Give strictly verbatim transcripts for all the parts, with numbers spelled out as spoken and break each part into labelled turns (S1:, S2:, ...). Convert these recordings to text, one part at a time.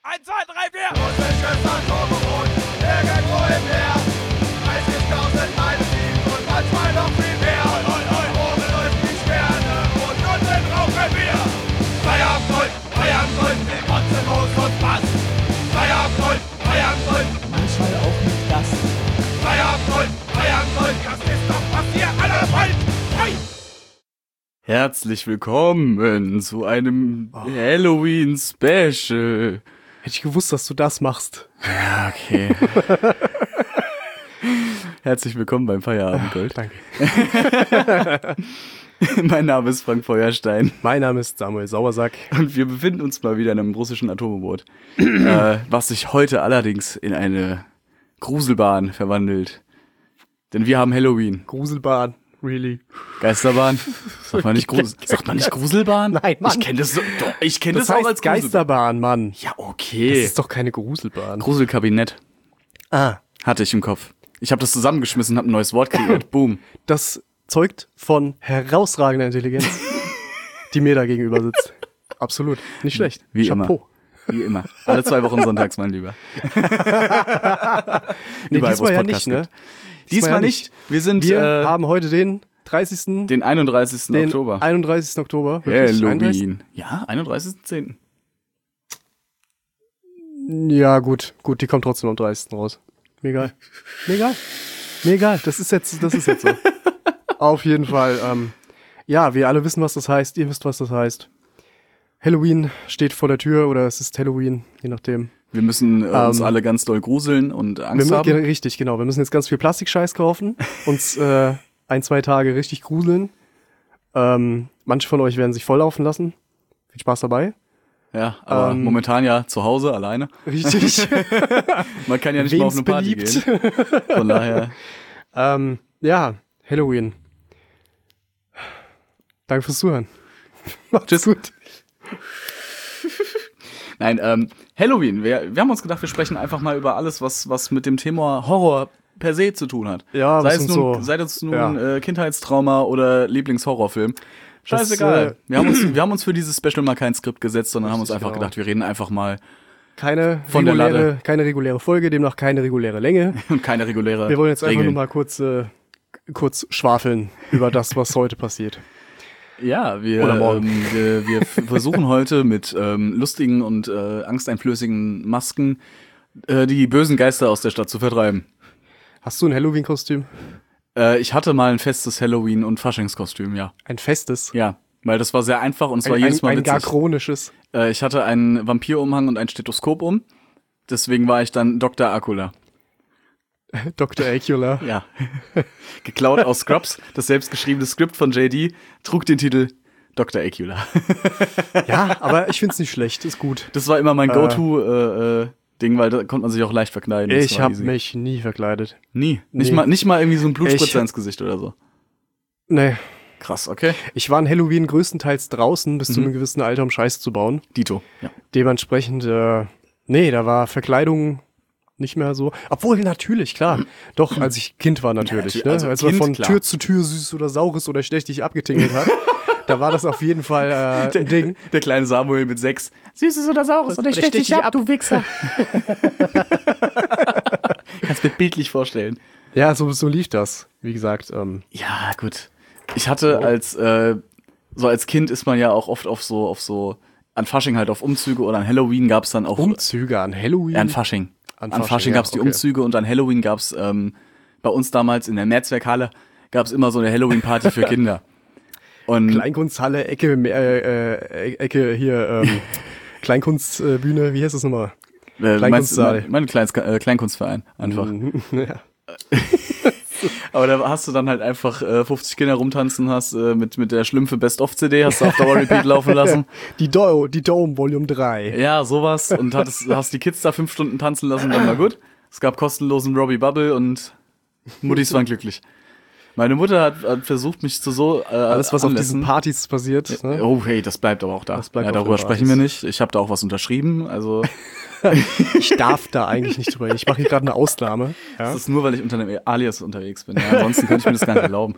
S1: Eins, zwei, drei, vier!
S2: Russisches Atomboot, irgendwo im Meer. dreißigtausend Meilen tief und manchmal noch viel mehr. Oben läuft die Sterne und unten rauchen wir. Feierabend Gold, Feierabend Gold, Kotze, Moos und Bass. Feierabend Gold, Feierabend Gold,
S3: manchmal auch mit Gast.
S2: Feierabend Gold, Feierabend Gold, das ist doch, was ihr alle wollt. Hey!
S1: Herzlich willkommen zu einem oh. Halloween-Special.
S4: Hätte ich gewusst, dass du das machst.
S1: Ja, okay. Herzlich willkommen beim Feierabendgold.
S4: Danke.
S1: Mein Name ist Frank Feuerstein.
S4: Mein Name ist Samuel Sauersack.
S1: Und wir befinden uns mal wieder in einem russischen Atomboot, äh, was sich heute allerdings in eine Gruselbahn verwandelt. Denn wir haben Halloween.
S4: Gruselbahn, really?
S1: Geisterbahn? Sagt man nicht, Grusel- Sagt man nicht Gruselbahn?
S4: Nein, Mann.
S1: Ich kenne das, so, doch, ich kenn das,
S4: Das
S1: auch
S4: heißt
S1: als Grusel-
S4: Geisterbahn, Mann.
S1: Ja,
S4: Das
S1: okay.
S4: ist doch keine Gruselbahn.
S1: Gruselkabinett
S4: Ah,
S1: hatte ich im Kopf. Ich habe das zusammengeschmissen und habe ein neues Wort kreiert. Boom.
S4: das zeugt von herausragender Intelligenz, die mir da gegenüber sitzt. Absolut. Nicht schlecht.
S1: Wie
S4: Chapeau.
S1: Wie immer. Alle zwei Wochen sonntags, mein Lieber.
S4: Nee,
S1: Überall, wo es
S4: diesmal ja
S1: Podcasts
S4: nicht, ne?
S1: gibt. Diesmal
S4: ja
S1: nicht. Wir sind
S4: Wir
S1: äh,
S4: haben heute den dreißigsten
S1: den einunddreißigsten
S4: den
S1: Oktober.
S4: einunddreißigsten Oktober. Wirklich? einunddreißigsten?
S1: Halloween. Ja, einunddreißigsten zehnten
S4: Ja, gut. Gut, die kommt trotzdem am dreißigsten raus. Mir egal. Mir egal. Mir egal. Das ist jetzt, das ist jetzt so. Auf jeden Fall. Ähm, ja, wir alle wissen, was das heißt. Ihr wisst, was das heißt. Halloween steht vor der Tür oder es ist Halloween, je nachdem.
S1: Wir müssen äh, uns
S4: Ähm,
S1: alle ganz doll gruseln und Angst
S4: Wir,
S1: haben.
S4: ge- richtig, genau. Wir müssen jetzt ganz viel Plastikscheiß kaufen, uns äh, ein, zwei Tage richtig gruseln. Ähm, manche von euch werden sich volllaufen lassen. Viel Spaß dabei.
S1: Ja, aber
S4: ähm,
S1: momentan ja zu Hause alleine.
S4: Richtig.
S1: Man kann ja nicht mal auf eine
S4: Wem's
S1: Party
S4: beliebt.
S1: gehen. Von daher.
S4: ähm, ja, Halloween. Danke fürs Zuhören. Macht's gut.
S1: Nein, ähm, Halloween. Wir, wir haben uns gedacht, wir sprechen einfach mal über alles, was, was mit dem Thema Horror per se zu tun hat.
S4: Ja,
S1: sei
S4: was
S1: es
S4: sind
S1: nun,
S4: so-
S1: sei es nun
S4: ja.
S1: äh, Kindheitstrauma oder Lieblingshorrorfilm. Scheißegal.
S4: Das, äh,
S1: wir, haben uns, wir haben uns für dieses Special mal kein Skript gesetzt, sondern haben uns
S4: Richtig,
S1: einfach
S4: genau.
S1: gedacht, wir reden einfach mal
S4: Keine
S1: Von der
S4: reguläre,
S1: Lade.
S4: keine reguläre Folge, demnach keine reguläre Länge.
S1: und keine reguläre
S4: Wir wollen jetzt einfach
S1: Regeln.
S4: nur mal kurz, äh, kurz schwafeln über das, was heute passiert.
S1: Ja, wir,
S4: Oder morgen.
S1: ähm, wir, wir f- versuchen heute mit ähm, lustigen und äh, angsteinflößenden Masken äh, die bösen Geister aus der Stadt zu vertreiben.
S4: Hast du ein Halloween-Kostüm?
S1: Äh, ich hatte mal ein festes Halloween- und Faschingskostüm, ja.
S4: Ein festes?
S1: Ja, weil das war sehr einfach und es war
S4: Ein,
S1: jedes Mal
S4: ein, ein gar
S1: witzig.
S4: chronisches.
S1: Äh, ich hatte einen Vampirumhang und ein Stethoskop um. Deswegen war ich dann Doktor Akula.
S4: Doktor Acula.
S1: Ja. Geklaut aus Scrubs. Das selbstgeschriebene Skript von J D trug den Titel Doktor Acula.
S4: Ja, aber ich find's nicht schlecht, ist gut.
S1: Das war immer mein Go-To-Ding, weil da konnte man sich auch leicht verkleiden. Das
S4: Ich
S1: war
S4: habe
S1: easy.
S4: mich nie verkleidet.
S1: Nie. Nicht,
S4: Nee.
S1: mal, nicht mal irgendwie so ein Blutspritzer
S4: Ich-
S1: ins Gesicht oder so.
S4: Nee.
S1: Krass, okay.
S4: Ich war an Halloween größtenteils draußen bis zu
S1: Mhm.
S4: einem gewissen Alter, um Scheiße zu bauen.
S1: Dito. Ja.
S4: Dementsprechend, äh, nee, da war Verkleidung nicht mehr so. Obwohl, natürlich, klar. Doch, als ich Kind war natürlich.
S1: Ja,
S4: ne?
S1: also
S4: Als
S1: Kind,
S4: man von
S1: klar.
S4: Tür zu Tür süß oder saures oder stechtig abgetingelt hat. Da war das auf jeden Fall äh, ein Ding.
S1: Der kleine Samuel mit sechs. Süßes oder Saures oder ich stech dich ab, du Wichser. Kannst mir bildlich vorstellen.
S4: Ja, so, so lief das. Wie gesagt, ähm,
S1: Ja, gut. Ich hatte als, äh, so als Kind ist man ja auch oft auf so, auf so, an Fasching halt auf Umzüge oder an Halloween gab's dann auch.
S4: Umzüge an Halloween.
S1: Ja, an Fasching.
S4: An
S1: An
S4: Fasching,
S1: Fasching
S4: ja,
S1: gab's die
S4: okay.
S1: Umzüge und an Halloween gab's ähm, bei uns damals in der Mehrzweckhalle gab's immer so eine Halloween-Party für Kinder. Und
S4: Kleinkunsthalle, Ecke, äh, äh, Ecke hier, ähm, Kleinkunstbühne, wie heißt das nochmal?
S1: äh, meinst,
S4: Kleinkunstsaal.
S1: mein, mein Kleins, äh, Kleinkunstverein einfach.
S4: Mhm, ja.
S1: Aber da hast du dann halt einfach äh, fünfzig Kinder rumtanzen, hast äh, mit mit der Schlümpfe Best-of-C D, hast du auf Dauer Repeat laufen lassen.
S4: Die Dome, die Dome Volume drei.
S1: Ja, sowas. Und hattest, hast die Kids da fünf Stunden tanzen lassen, dann war gut. Es gab kostenlosen Robbie Bubble und Muttis waren glücklich. Meine Mutter hat, hat versucht, mich zu so äh,
S4: Alles, was auf
S1: Anlässen-
S4: diesen Partys passiert. Ne?
S1: Oh, hey, das bleibt aber auch da.
S4: Das bleibt
S1: ja,
S4: auf
S1: darüber
S4: den
S1: sprechen
S4: Partys.
S1: wir nicht. Ich habe da auch was unterschrieben. Also
S4: Ich darf da eigentlich nicht drüber reden. Ich mache hier gerade eine Ausnahme. Ja?
S1: das ist nur, weil ich unter einem Alias unterwegs bin. Ja, ansonsten könnte ich mir das gar nicht erlauben.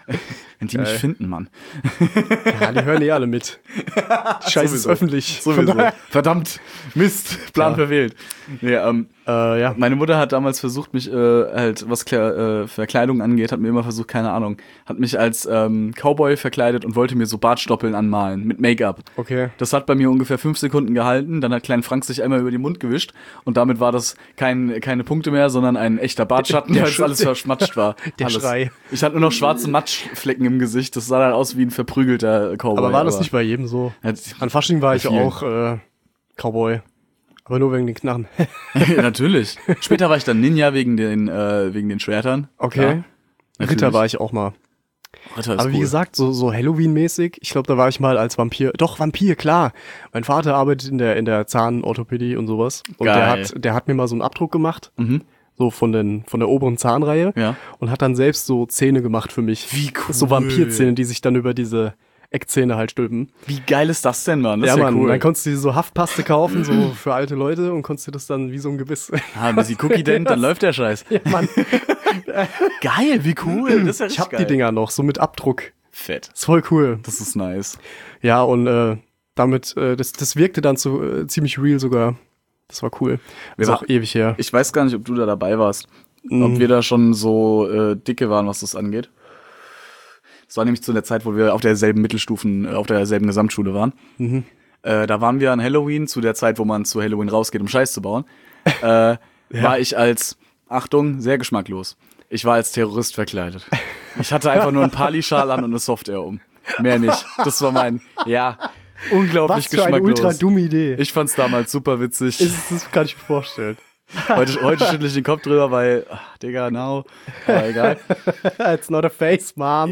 S1: Wenn die mich
S4: Geil.
S1: finden, Mann.
S4: Ja, die hören eh alle mit. Die Scheiße ist
S1: Sowieso.
S4: öffentlich. Von
S1: Sowieso.
S4: daher-
S1: Verdammt. Mist. Plan
S4: Ja.
S1: verfehlt. Nee, ähm,
S4: Äh, ja.
S1: meine Mutter hat damals versucht, mich äh, halt, was Kle- äh, Verkleidung angeht, hat mir immer versucht, keine Ahnung, hat mich als ähm, Cowboy verkleidet und wollte mir so Bartstoppeln anmalen mit Make-up.
S4: Okay.
S1: Das hat bei mir ungefähr fünf Sekunden gehalten, dann hat Klein Frank sich einmal über den Mund gewischt und damit war das kein, keine Punkte mehr, sondern ein echter Bartschatten,
S4: Der
S1: weil es
S4: Sch-
S1: alles verschmatscht war.
S4: Der
S1: alles.
S4: Schrei.
S1: Ich hatte nur noch schwarze Matschflecken im Gesicht, das sah dann aus wie ein verprügelter Cowboy.
S4: Aber war das nicht bei jedem so?
S1: Ja,
S4: An Fasching war ich
S1: vielen.
S4: auch äh, Cowboy. Aber nur wegen den Knarren.
S1: Ja, natürlich. Später war ich dann Ninja wegen den, äh, wegen den Schwertern.
S4: Okay.
S1: Ja,
S4: Ritter
S1: natürlich.
S4: war ich auch mal.
S1: Ritter ist
S4: Aber wie
S1: cool.
S4: gesagt, so, so Halloween-mäßig, ich glaube, da war ich mal als Vampir. Doch, Vampir, klar. Mein Vater arbeitet in der, in der Zahnorthopädie und sowas. Und der
S1: Geil.
S4: hat, der hat mir mal so einen Abdruck gemacht.
S1: Mhm.
S4: So von, den, von der oberen Zahnreihe.
S1: Ja.
S4: Und hat dann selbst so Zähne gemacht für mich.
S1: Wie cool.
S4: So Vampirzähne, die sich dann über diese Eckzähne halt stülpen.
S1: Wie geil ist das denn, Mann? Das
S4: Ja,
S1: ist ja
S4: Mann,
S1: cool.
S4: dann konntest du dir so Haftpaste kaufen, so für alte Leute und konntest dir das dann wie so ein Gebiss.
S1: Ah, wenn sie Cookie Dent, dann läuft der Scheiß.
S4: Ja, Mann.
S1: Geil, wie cool. Das ist ja
S4: Ich
S1: richtig
S4: hab
S1: geil.
S4: die Dinger noch, so mit Abdruck.
S1: Fett.
S4: Ist voll cool.
S1: Das ist nice.
S4: Ja, und äh, damit, äh, das, das wirkte dann so äh, ziemlich real sogar. Das war cool. Ist
S1: Wir
S4: auch ewig her.
S1: Ich weiß gar nicht, ob du da dabei warst.
S4: Mhm.
S1: Ob wir da schon so äh, dicke waren, was das angeht. Das war nämlich zu der Zeit, wo wir auf derselben Mittelstufen, äh, auf derselben Gesamtschule waren.
S4: Mhm.
S1: Äh, da waren wir an Halloween, zu der Zeit, wo man zu Halloween rausgeht, um Scheiß zu bauen. Äh, War ich als, Achtung, sehr geschmacklos. Ich war als Terrorist verkleidet. Ich hatte einfach nur einen Pali-Schal an und eine Software um. Mehr nicht. Das war mein, ja, unglaublich
S4: Was für eine
S1: geschmacklos.
S4: ultra dumme Idee.
S1: Ich fand's damals super witzig.
S4: ist, das kann ich mir vorstellen.
S1: Heute, heute schüttle ich den Kopf drüber, weil, ach, Digga, now. Aber egal.
S4: It's not a face, Mom.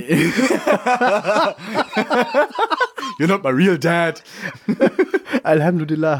S1: You're not my real dad.
S4: Alhamdulillah.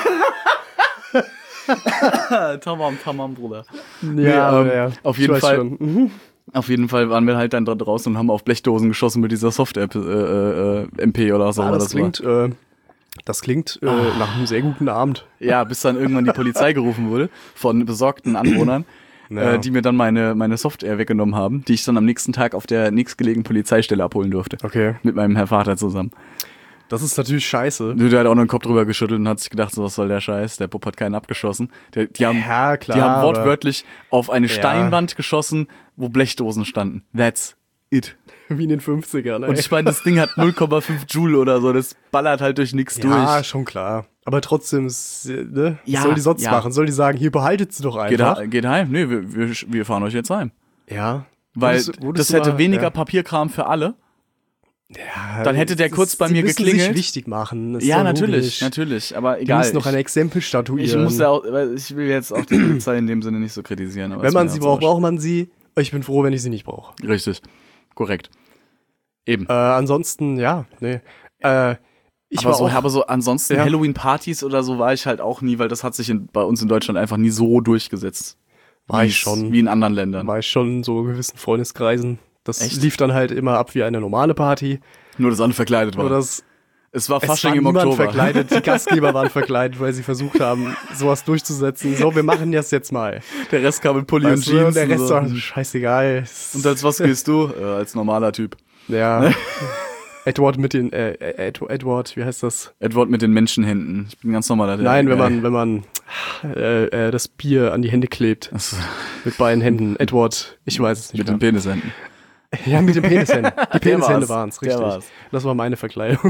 S1: Tamam, tamam, Bruder.
S4: Ja,
S1: ähm,
S4: ja.
S1: auf
S4: Ich
S1: jeden
S4: weiß
S1: Fall.
S4: schon. Mhm.
S1: Auf jeden Fall waren wir halt dann da draußen und haben auf Blechdosen geschossen mit dieser Software äh, äh, M P oder was auch
S4: Ah,
S1: immer
S4: das
S1: das
S4: klingt, äh, das klingt äh, nach einem sehr guten Abend.
S1: war. Ja, bis dann irgendwann die Polizei gerufen wurde von besorgten Anwohnern,
S4: Ja.
S1: äh, die mir dann meine, meine Software weggenommen haben, die ich dann am nächsten Tag auf der nächstgelegenen Polizeistelle abholen durfte.
S4: Okay.
S1: Mit meinem Herr Vater zusammen.
S4: Das ist natürlich scheiße.
S1: Der hat auch noch den Kopf drüber geschüttelt und hat sich gedacht, so, was soll der Scheiß? Der Bub hat keinen abgeschossen. Der, die haben,
S4: Ja, klar,
S1: die haben
S4: aber-
S1: wortwörtlich auf eine
S4: Ja.
S1: Steinwand geschossen, wo Blechdosen standen. That's it.
S4: Wie in den fünfzigern. Ey.
S1: Und ich meine, das Ding hat null Komma fünf Joule oder so. Das ballert halt durch nichts
S4: ja,
S1: durch.
S4: schon klar. Aber trotzdem, ist, äh, ne?
S1: Ja,
S4: Was soll die sonst
S1: ja.
S4: machen? Soll die sagen, hier behaltet sie doch
S1: Geht,
S4: einfach?
S1: he- geht heim. Nee, wir, wir, wir fahren euch jetzt heim.
S4: Ja.
S1: Weil
S4: Wurdest du- wurdest
S1: das
S4: du
S1: hätte
S4: mal-
S1: weniger
S4: ja.
S1: Papierkram für alle.
S4: Ja,
S1: Dann hätte der
S4: das-
S1: kurz bei
S4: sie
S1: mir
S4: müssen
S1: geklingelt.
S4: sich wichtig machen. ist
S1: Ja,
S4: doch
S1: natürlich,
S4: logisch.
S1: natürlich. Aber
S4: Die
S1: egal.
S4: müssen noch ein
S1: ich,
S4: Exempel statuieren.
S1: ich muss ja auch, weil ich will jetzt auch die Polizei in dem Sinne nicht so kritisieren. Aber
S4: Wenn
S1: ist
S4: man
S1: mir
S4: sie
S1: auch
S4: braucht,
S1: so
S4: braucht man sie. Ich bin froh, wenn ich sie nicht brauche.
S1: wurscht. Richtig. Korrekt. Eben.
S4: Äh, ansonsten, ja, nee. Äh, ich
S1: aber
S4: war
S1: so,
S4: auch,
S1: aber so ansonsten
S4: Ja.
S1: Halloween-Partys oder so war ich halt auch nie, weil das hat sich in, bei uns in Deutschland einfach nie so durchgesetzt.
S4: War
S1: Wie
S4: ich
S1: es-
S4: schon.
S1: Wie in anderen Ländern.
S4: war ich schon in so gewissen Freundeskreisen. Das
S1: Echt?
S4: lief dann halt immer ab wie eine normale Party.
S1: Nur, dass alle verkleidet waren.
S4: Oder das,
S1: es war
S4: es
S1: Fasching
S4: war
S1: im
S4: niemand
S1: Oktober.
S4: verkleidet, die Gastgeber waren verkleidet, weil sie versucht haben, sowas durchzusetzen. So, wir machen das jetzt mal.
S1: Der Rest kam in Pulli
S4: Weißt
S1: und
S4: du,
S1: Jeans.
S4: der Rest
S1: und so.
S4: war scheißegal.
S1: Und als was gehst du? Äh, als normaler Typ.
S4: Ja. Edward mit den, äh, Ed, Edward, wie heißt das?
S1: Edward mit den Menschenhänden. Ich bin ein ganz normaler.
S4: Nein, wenn
S1: äh,
S4: man, wenn man äh, äh, das Bier an die Hände klebt.
S1: Achso,
S4: Mit beiden Händen. Edward, ich weiß es nicht
S1: mit den
S4: mehr.
S1: Penishänden.
S4: Ja, mit den Penishänden. Die Penishände
S1: war's.
S4: waren es,
S1: Der
S4: richtig.
S1: war's.
S4: Das war meine Verkleidung.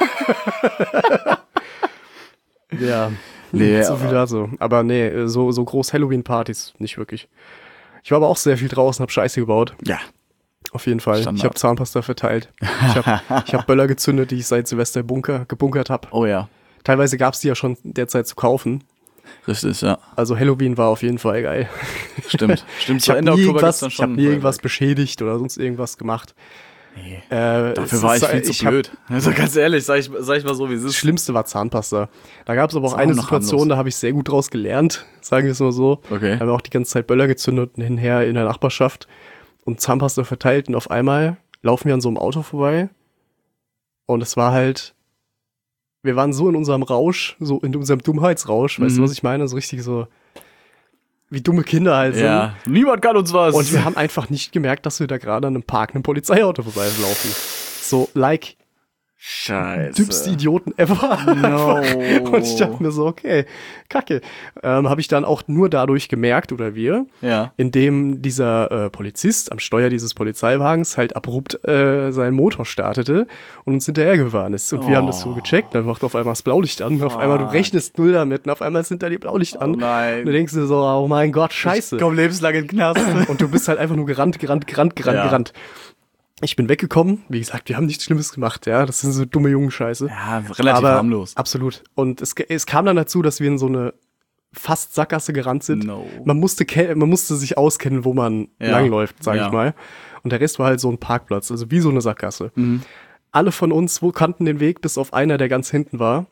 S4: ja.
S1: Nee,
S4: so viel
S1: aber-
S4: dazu. Aber nee, so, so groß Halloween-Partys nicht wirklich. Ich war aber auch sehr viel draußen, hab Scheiße gebaut.
S1: Ja.
S4: Auf jeden Fall.
S1: Standard.
S4: Ich habe Zahnpasta verteilt. Ich habe ich hab Böller gezündet, die ich seit Silvester bunker, gebunkert habe.
S1: Oh ja.
S4: Teilweise gab's die ja schon derzeit zu kaufen.
S1: Richtig, ja.
S4: Also Halloween war auf jeden Fall geil.
S1: Stimmt. Stimmt.
S4: Ich
S1: Zu
S4: habe
S1: Ende
S4: nie,
S1: Oktober
S4: irgendwas,
S1: gibt's dann
S4: ich hab
S1: schon
S4: nie irgendwas
S1: Feuerwerk.
S4: beschädigt oder sonst irgendwas gemacht.
S1: Nee.
S4: Äh,
S1: Dafür
S4: es
S1: war ich
S4: ist-
S1: viel zu
S4: hab-
S1: blöd. Also ganz ehrlich, sag ich, sag ich mal so, wie es
S4: Das
S1: ist.
S4: Schlimmste war Zahnpasta. Da gab es aber auch
S1: Das war
S4: eine
S1: auch noch
S4: Situation,
S1: harmlos.
S4: da habe ich sehr gut draus gelernt, sagen wir es mal so.
S1: Okay.
S4: Da haben wir auch die ganze Zeit Böller gezündet und hinher in der Nachbarschaft und Zahnpasta verteilt und auf einmal laufen wir an so einem Auto vorbei und es war halt, wir waren so in unserem Rausch, so in unserem Dummheitsrausch, weißt
S1: Mhm.
S4: du, was ich meine? So richtig so, wie dumme Kinder halt sind.
S1: Ja, niemand kann uns was.
S4: Und wir haben einfach nicht gemerkt, dass wir da gerade an einem Park einem Polizeiauto vorbeilaufen. So, like,
S1: Scheiße.
S4: dümmste Idioten ever.
S1: No.
S4: Und ich dachte mir so, okay, kacke. Ähm, habe ich dann auch nur dadurch gemerkt, oder wir,
S1: Ja.
S4: indem dieser äh, Polizist am Steuer dieses Polizeiwagens halt abrupt äh, seinen Motor startete und uns hinterhergefahren ist. Und wir haben das so gecheckt, dann macht auf einmal das Blaulicht an. Und auf einmal, du rechnest null damit und auf einmal sind da die Blaulicht an.
S1: Oh nein.
S4: Und du denkst dir so, oh mein Gott, scheiße.
S1: Komm lebenslang in den Knast.
S4: Und du bist halt einfach nur gerannt, gerannt, gerannt, gerannt,
S1: Ja.
S4: gerannt. Ich bin weggekommen. Wie gesagt, wir haben nichts Schlimmes gemacht, ja. Das sind so dumme Jungenscheiße.
S1: Ja, relativ
S4: Aber
S1: harmlos.
S4: absolut. Und es, es kam dann dazu, dass wir in so eine fast Sackgasse gerannt sind.
S1: No.
S4: Man musste ke- man musste sich auskennen, wo man
S1: Ja.
S4: langläuft, sag
S1: Ja.
S4: ich mal. Und der Rest war halt so ein Parkplatz, also wie so eine Sackgasse.
S1: Mhm.
S4: Alle von uns wo kannten den Weg, bis auf einer, der ganz hinten war.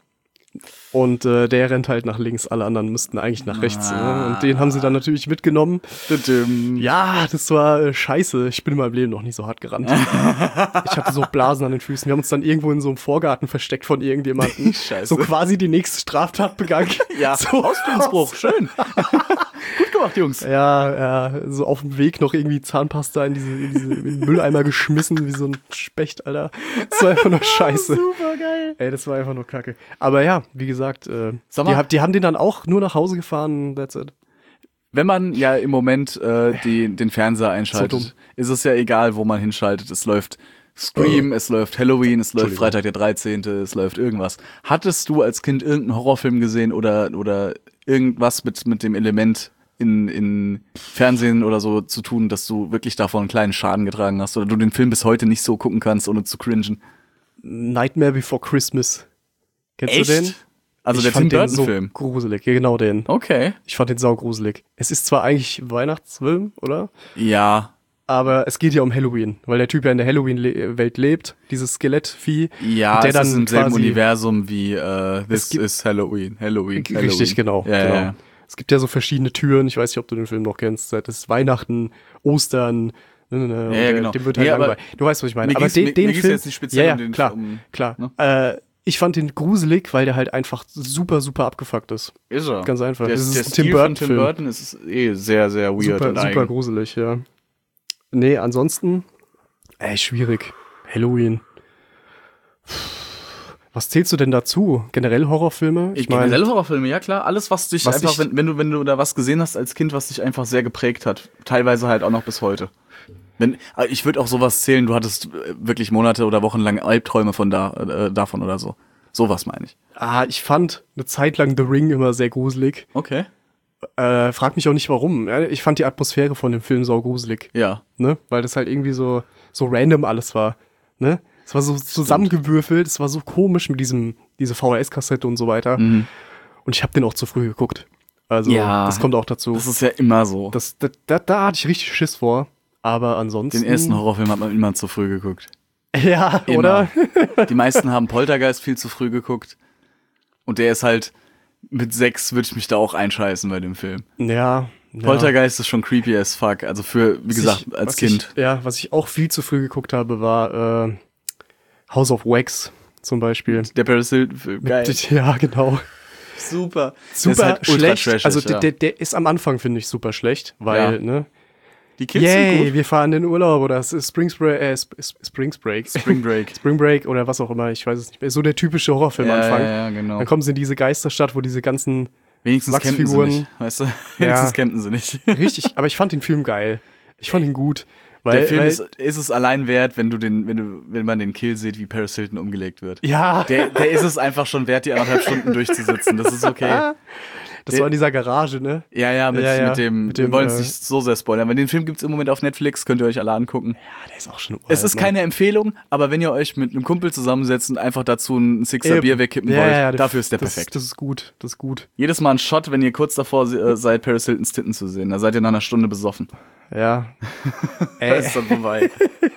S4: Und äh, der rennt halt nach links, alle anderen müssten eigentlich nach rechts.
S1: Ah.
S4: Ne? Und den haben sie dann natürlich mitgenommen.
S1: Tütüm.
S4: Ja, das war äh, scheiße. Ich bin in meinem Leben noch nicht so hart gerannt. Ich hatte so Blasen an den Füßen. Wir haben uns dann irgendwo in so einem Vorgarten versteckt von irgendjemandem.
S1: Scheiße.
S4: So quasi die nächste Straftat begangen.
S1: Ja,
S4: so
S1: Ausbildungsbruch, schön. Gut gemacht, Jungs.
S4: Ja, ja, so auf dem Weg noch irgendwie Zahnpasta in diese, in diese in den Mülleimer geschmissen, wie so ein Specht, Alter. Das war einfach nur scheiße.
S1: Super geil.
S4: Ey, das war einfach nur kacke. Aber ja, wie gesagt, äh,
S1: Sag mal-
S4: die, hab- die haben den dann auch nur nach Hause gefahren, that's it.
S1: Wenn man ja im Moment äh, die, den Fernseher einschaltet,
S4: So dumm.
S1: ist es ja egal, wo man hinschaltet. Es läuft Scream, es läuft Halloween, es läuft
S4: Entschuldigung.
S1: Freitag der dreizehnte, es läuft irgendwas. Hattest du als Kind irgendeinen Horrorfilm gesehen oder, oder irgendwas mit, mit dem Element in, in Fernsehen oder so zu tun, dass du wirklich davon einen kleinen Schaden getragen hast oder du den Film bis heute nicht so gucken kannst, ohne zu cringen?
S4: Nightmare Before Christmas. Kennst du den?
S1: Also
S4: Ich
S1: der Tim
S4: fand den
S1: Burton-Film.
S4: so gruselig, ja, genau den.
S1: Okay.
S4: Ich fand den saugruselig. Es ist zwar eigentlich Weihnachtsfilm, oder?
S1: Ja.
S4: Aber es geht ja um Halloween, weil der Typ ja in der Halloween-Welt lebt, dieses Skelettvieh.
S1: Ja,
S4: Und der
S1: es
S4: dann
S1: ist im selben
S4: quasi-
S1: Universum wie äh, This
S4: gibt-
S1: is Halloween. Halloween.
S4: Richtig,
S1: Halloween.
S4: genau.
S1: Ja,
S4: genau.
S1: ja, ja.
S4: Es gibt ja so verschiedene Türen, ich weiß nicht, ob du den Film noch kennst. Das ist Weihnachten, Ostern, ne, ne, ne, und
S1: Ja, ja,
S4: der-
S1: genau.
S4: dem wird
S1: Nee,
S4: halt
S1: aber
S4: langweilig. Du weißt, was ich meine.
S1: mir
S4: Aber
S1: ging's-
S4: den,
S1: mir-
S4: den
S1: mir ging's
S4: Film,
S1: jetzt nicht speziell
S4: ja, ja,
S1: um den-
S4: klar,
S1: um-
S4: klar.
S1: ne?
S4: Äh, ich fand den gruselig, weil der halt einfach super, super abgefuckt ist.
S1: Ist er.
S4: Ganz einfach.
S1: Der,
S4: Das ist
S1: der
S4: ein
S1: Stil
S4: Tim
S1: von
S4: Burton
S1: Tim
S4: Film.
S1: Burton ist eh sehr, sehr weird
S4: Super,
S1: und
S4: super
S1: eigen.
S4: gruselig, ja. Nee, ansonsten, ey, schwierig. Halloween. Was zählst du denn dazu? Generell Horrorfilme?
S1: Ich generell Horrorfilme, ja klar. Alles, was dich
S4: Was
S1: einfach,
S4: ich-
S1: wenn, wenn du, wenn du da was gesehen hast als Kind, was dich einfach sehr geprägt hat. Teilweise halt auch noch bis heute. Wenn, äh, ich würde auch sowas zählen, du hattest äh, wirklich Monate oder Wochen lang Albträume von da, äh, davon oder so. Sowas meine ich.
S4: Ah, ich fand eine Zeit lang The Ring immer sehr gruselig.
S1: Okay.
S4: Äh, frag mich auch nicht warum. Ja, ich fand die Atmosphäre von dem Film sau gruselig.
S1: Ja.
S4: Ne? Weil das halt irgendwie so, so random alles war. Ne? Es war so zusammengewürfelt, es war so komisch mit diesem, diese V H S-Kassette und so weiter.
S1: Mhm.
S4: Und ich habe den auch zu früh geguckt. Also,
S1: Ja.
S4: das kommt auch dazu.
S1: Das ist ja immer so.
S4: Das, da, da, da hatte ich richtig Schiss vor. Aber ansonsten.
S1: Den ersten Horrorfilm hat man immer zu früh geguckt.
S4: Ja,
S1: Immer.
S4: oder?
S1: Die meisten haben Poltergeist viel zu früh geguckt. Und der ist halt, mit sechs würde ich mich da auch einscheißen bei dem Film.
S4: Ja. ja.
S1: Poltergeist ist schon creepy as fuck. Also für, wie
S4: Was
S1: gesagt,
S4: ich-
S1: als
S4: was
S1: Kind.
S4: Ich, ja, was ich auch viel zu früh geguckt habe, war äh, House of Wax zum Beispiel.
S1: Der Paris Hilton-Film. Geil.
S4: Ja, genau.
S1: Super.
S4: Super
S1: Der ist halt ultra
S4: schlecht.
S1: trashig,
S4: Also
S1: ja.
S4: der, der, der ist am Anfang, finde ich, super schlecht, weil,
S1: Ja.
S4: ne?
S1: Die Kids sind
S4: Yay,
S1: gut.
S4: wir fahren in den Urlaub oder es ist Springs Break, äh, Sp- Sp- Springs Break.
S1: Spring Break.
S4: Spring Break oder was auch immer, ich weiß es nicht mehr. So der typische Horrorfilm-Anfang.
S1: Ja, ja, ja, genau.
S4: Dann kommen sie in diese Geisterstadt, wo diese ganzen,
S1: Wenigstens campen sie
S4: Wachsfiguren.
S1: nicht. Weißt du? Wenigstens campen sie nicht.
S4: richtig, aber ich fand den Film geil. Ich fand ihn gut. Weil,
S1: Der Film
S4: weil,
S1: ist, ist es allein wert, wenn du den, wenn du, wenn man den Kill sieht, wie Paris Hilton umgelegt wird.
S4: ja,
S1: Der, der ist es einfach schon wert, die anderthalb Stunden durchzusitzen. Das ist okay.
S4: das war in dieser Garage, ne?
S1: Ja, ja, mit,
S4: Ja, ja.
S1: mit dem,
S4: Mit dem,
S1: wir wollen es
S4: äh,
S1: nicht so sehr spoilern, aber den Film gibt's im Moment auf Netflix, könnt ihr euch alle angucken.
S4: Ja, der ist auch schon uralt,
S1: Es ist
S4: ne?
S1: keine Empfehlung, aber wenn ihr euch mit einem Kumpel zusammensetzt und einfach dazu ein Sixer
S4: Eben.
S1: Bier wegkippen
S4: Ja,
S1: wollt,
S4: ja, das-
S1: dafür ist der
S4: das,
S1: perfekt.
S4: Das ist gut, das ist gut.
S1: Jedes Mal ein Shot, wenn ihr kurz davor äh, seid, Paris Hiltons Titten zu sehen. Da seid ihr nach einer Stunde besoffen.
S4: Ja.
S1: Da
S4: Ey,
S1: ist dann vorbei.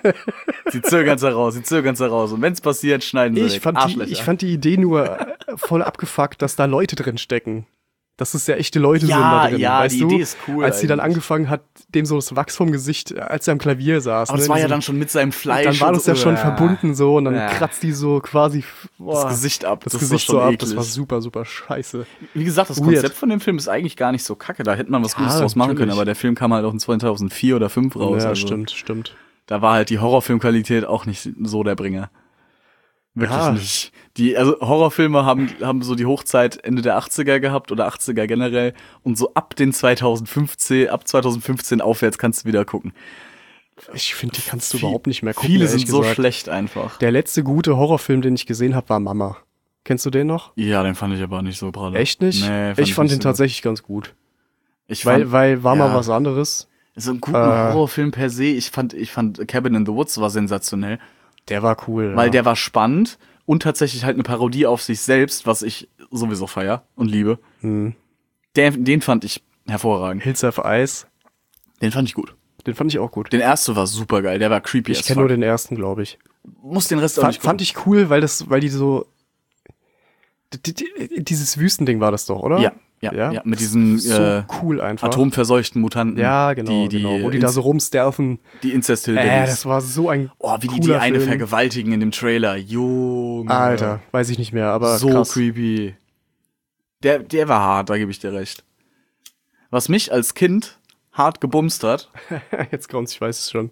S1: Sie zögern's heraus, sie zögern's heraus. Und wenn's passiert, schneiden sie
S4: ich
S1: weg.
S4: fand, die,
S1: Arschlöcher.
S4: ich fand die Idee nur äh, voll abgefuckt, dass da Leute drin stecken. Dass es ja echte Leute
S1: Ja,
S4: sind da drin,
S1: ja,
S4: weißt
S1: die
S4: du?
S1: Idee ist cool
S4: Als sie dann
S1: eigentlich.
S4: angefangen hat, dem so das Wachs vom Gesicht, als er am Klavier saß.
S1: Aber
S4: ne,
S1: das war ja
S4: diesem-
S1: dann schon mit seinem Fleisch.
S4: Dann war
S1: und
S4: das
S1: so.
S4: ja schon
S1: Ja.
S4: verbunden so und dann
S1: Ja.
S4: kratzt die so quasi boah,
S1: Das Gesicht ab.
S4: das,
S1: Das
S4: Gesicht
S1: war
S4: so
S1: schon
S4: ab.
S1: eklig.
S4: Das war super, super scheiße.
S1: Wie gesagt, das
S4: Weird.
S1: Konzept von dem Film ist eigentlich gar nicht so kacke. Da hätte man was
S4: Ja,
S1: Gutes draus machen können,
S4: natürlich.
S1: aber der Film kam halt auch in zweitausendvier oder fünf raus.
S4: ja,
S1: also
S4: stimmt, stimmt.
S1: Da war halt die Horrorfilmqualität auch nicht so der Bringer. Wirklich
S4: Ja.
S1: nicht. Die, also Horrorfilme haben, haben so die Hochzeit Ende der achtziger gehabt oder achtziger generell und so ab den zweitausendfünfzehn, ab zweitausendfünfzehn aufwärts kannst du wieder gucken.
S4: Ich finde, die kannst du
S1: Viel-
S4: überhaupt nicht mehr gucken.
S1: Viele
S4: ehrlich
S1: sind so
S4: gesagt.
S1: schlecht einfach.
S4: Der letzte gute Horrorfilm, den ich gesehen habe, war Mama. Kennst du den noch?
S1: Ja, den fand ich aber nicht so pralle.
S4: Echt nicht?
S1: Nee,
S4: ich fand
S1: nicht
S4: den
S1: so
S4: tatsächlich ganz gut.
S1: gut. Ich
S4: Weil,
S1: fand,
S4: weil war mal
S1: ja.
S4: was anderes.
S1: so einen guten
S4: äh,
S1: Horrorfilm per se, ich fand, ich fand Cabin in the Woods war sensationell,
S4: Der war cool.
S1: weil
S4: ja.
S1: der war spannend und tatsächlich halt eine Parodie auf sich selbst, was ich sowieso feier und liebe.
S4: Hm.
S1: Der, den fand ich hervorragend.
S4: Hills of Ice,
S1: Den fand ich gut.
S4: den fand ich auch gut.
S1: Den ersten war super geil, der war creepy
S4: Ich
S1: as
S4: kenne
S1: fuck.
S4: nur den ersten, glaube ich.
S1: Muss den Rest auch
S4: Fand,
S1: nicht
S4: fand ich cool, weil das, weil die so die, die, dieses Wüstending war das doch, oder?
S1: Ja, ja, ja, mit diesen
S4: so
S1: äh,
S4: cool einfach.
S1: atomverseuchten Mutanten.
S4: Ja, genau,
S1: die, die,
S4: genau. Wo die da so rumstealthen.
S1: die incest
S4: Äh, das war so ein
S1: Oh, wie die die
S4: cooler
S1: eine
S4: Film.
S1: vergewaltigen in dem Trailer. Junge.
S4: Alter, weiß ich nicht mehr, aber
S1: so
S4: krass.
S1: creepy. Der, der war hart, da gebe ich dir recht. Was mich als Kind hart gebumst hat.
S4: Jetzt kommt's, ich weiß es schon.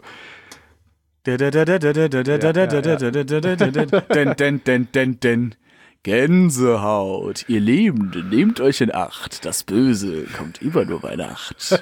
S1: Den, den, den, den, den. Gänsehaut, ihr Lebenden, nehmt euch in Acht. Das Böse kommt immer nur bei Nacht.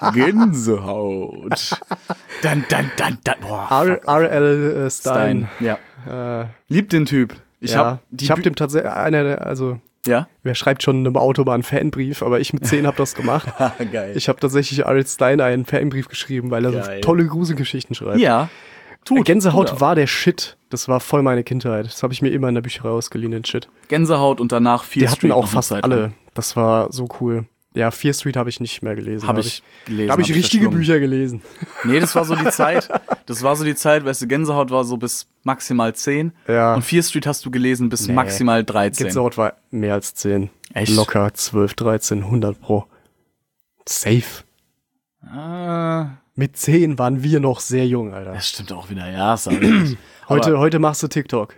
S1: Gänsehaut. Dann, dann, dann, dann. Boah,
S4: R. R L. Stein.
S1: Stein. Ja.
S4: Äh,
S1: Lieb den Typ. Ich
S4: ja,
S1: hab, die
S4: ich hab
S1: Bü-
S4: dem tatsächlich, einer, der- also,
S1: Ja?
S4: wer schreibt schon einem Autobahn einen Fanbrief, aber ich mit zehn hab das gemacht.
S1: Geil.
S4: Ich habe tatsächlich R L. Stein einen Fanbrief geschrieben, weil er so
S1: Geil.
S4: tolle Gruselgeschichten schreibt.
S1: ja.
S4: Tut, Gänsehaut
S1: tut er.
S4: war der Shit. Das war voll meine Kindheit. Das habe ich mir immer in der Bücherei ausgeliehen, den Shit.
S1: Gänsehaut und danach Fear
S4: Die hatten
S1: Street
S4: auch
S1: noch eine
S4: fast
S1: Zeit
S4: alle.
S1: lang.
S4: Das war so cool. Ja, Fear Street habe ich nicht mehr gelesen.
S1: Hab ich gelesen.
S4: Da habe ich
S1: hab
S4: richtige
S1: verschlungen.
S4: Bücher gelesen.
S1: Nee, das war so die Zeit. Das war so die Zeit, weißt du, Gänsehaut war so bis maximal zehn.
S4: Ja.
S1: Und Fear Street hast du gelesen bis
S4: Nee.
S1: maximal dreizehn.
S4: Gänsehaut war mehr als zehn.
S1: Echt?
S4: Locker zwölf, dreizehn, hundert pro. Safe.
S1: Ah,
S4: Mit zehn waren wir noch sehr jung, Alter.
S1: das stimmt auch wieder. Ja, sag ich.
S4: Heute,
S1: Aber
S4: heute machst du TikTok.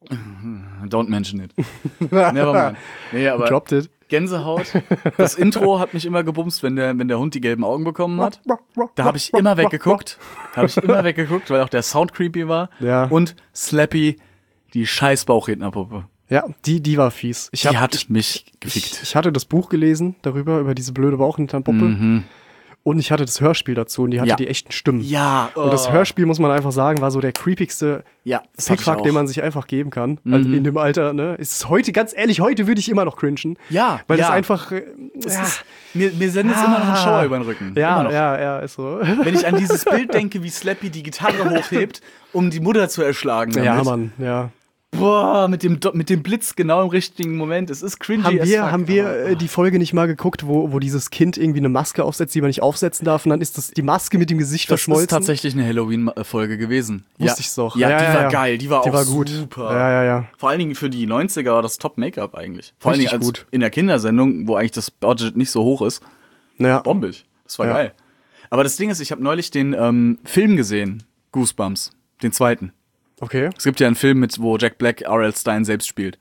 S1: don't mention it. Never mind. Nee, aber
S4: Dropped it.
S1: Gänsehaut. Das Intro hat mich immer gebumst, wenn der, wenn der Hund die gelben Augen bekommen hat. Da habe ich immer weggeguckt. Da habe ich immer weggeguckt, weil auch der Sound creepy war.
S4: Ja.
S1: Und Slappy, die scheiß Bauchrednerpuppe.
S4: Ja, die, die war fies. Ich
S1: Die
S4: hab,
S1: hat
S4: ich,
S1: mich
S4: ich,
S1: gefickt.
S4: ich hatte das Buch gelesen darüber, über diese blöde Bauchhinternpuppe.
S1: Mhm.
S4: Und ich hatte das Hörspiel dazu und die hatte
S1: Ja.
S4: die echten Stimmen.
S1: Ja.
S4: Und das
S1: oh.
S4: Hörspiel, muss man einfach sagen, war so der creepigste
S1: Ja, das hatte ich
S4: Pickfuck,
S1: auch.
S4: den man sich einfach geben kann. Also in dem Alter, ne? Ist es heute, ganz ehrlich, heute würde ich immer noch cringen.
S1: Ja,
S4: Weil
S1: ja.
S4: das einfach. Äh,
S1: Das
S4: ja,
S1: ist, mir, mir sendet es immer noch einen Schauer über den Rücken. Immer
S4: ja,
S1: noch.
S4: ja, ja, ist so.
S1: Wenn ich an dieses Bild denke, wie Slappy die Gitarre hochhebt, um die Mutter zu erschlagen. Damit.
S4: Ja, Mann, ja.
S1: Boah, mit dem, Do- mit dem Blitz genau im richtigen Moment. Es ist cringy
S4: Haben
S1: as
S4: wir,
S1: fuck,
S4: haben wir
S1: aber-
S4: äh, die Folge nicht mal geguckt, wo, wo dieses Kind irgendwie eine Maske aufsetzt, die man nicht aufsetzen darf, und dann ist das die Maske mit dem Gesicht
S1: Das
S4: verschmolzen?
S1: ist tatsächlich eine Halloween-Folge gewesen.
S4: Wusste
S1: ja.
S4: ich's doch.
S1: Ja,
S4: Ja,
S1: die
S4: ja,
S1: war
S4: ja.
S1: geil. Die war
S4: Die
S1: auch
S4: war gut.
S1: super.
S4: Ja, ja, ja.
S1: Vor allen Dingen für die neunziger war das Top-Make-up eigentlich. Vor allen Dingen
S4: Richtig
S1: als
S4: gut.
S1: in der Kindersendung, wo eigentlich das Budget nicht so hoch ist.
S4: Ja.
S1: Bombig. Das war
S4: Ja.
S1: geil. Aber das Ding ist, ich habe neulich den ähm, Film gesehen, Goosebumps, den zweiten.
S4: Okay.
S1: Es gibt ja einen Film, mit, wo Jack Black R L. Stein selbst spielt.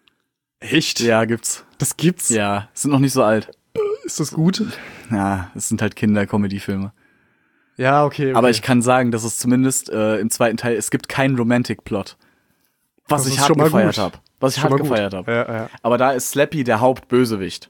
S4: Echt?
S1: Ja, gibt's.
S4: Das gibt's?
S1: Ja, sind noch nicht so alt.
S4: Ist das gut?
S1: Ja, es sind halt Kinder-Comedy-Filme.
S4: Ja, okay. okay.
S1: Aber ich kann sagen, dass es zumindest äh, im zweiten Teil, es gibt keinen Romantic-Plot. Was
S4: Das
S1: ich
S4: ist
S1: hart
S4: schon mal
S1: gefeiert
S4: gut.
S1: habe. Was ich
S4: Schon
S1: hart
S4: mal gut.
S1: gefeiert habe.
S4: Ja, ja.
S1: Aber da ist Slappy der Hauptbösewicht.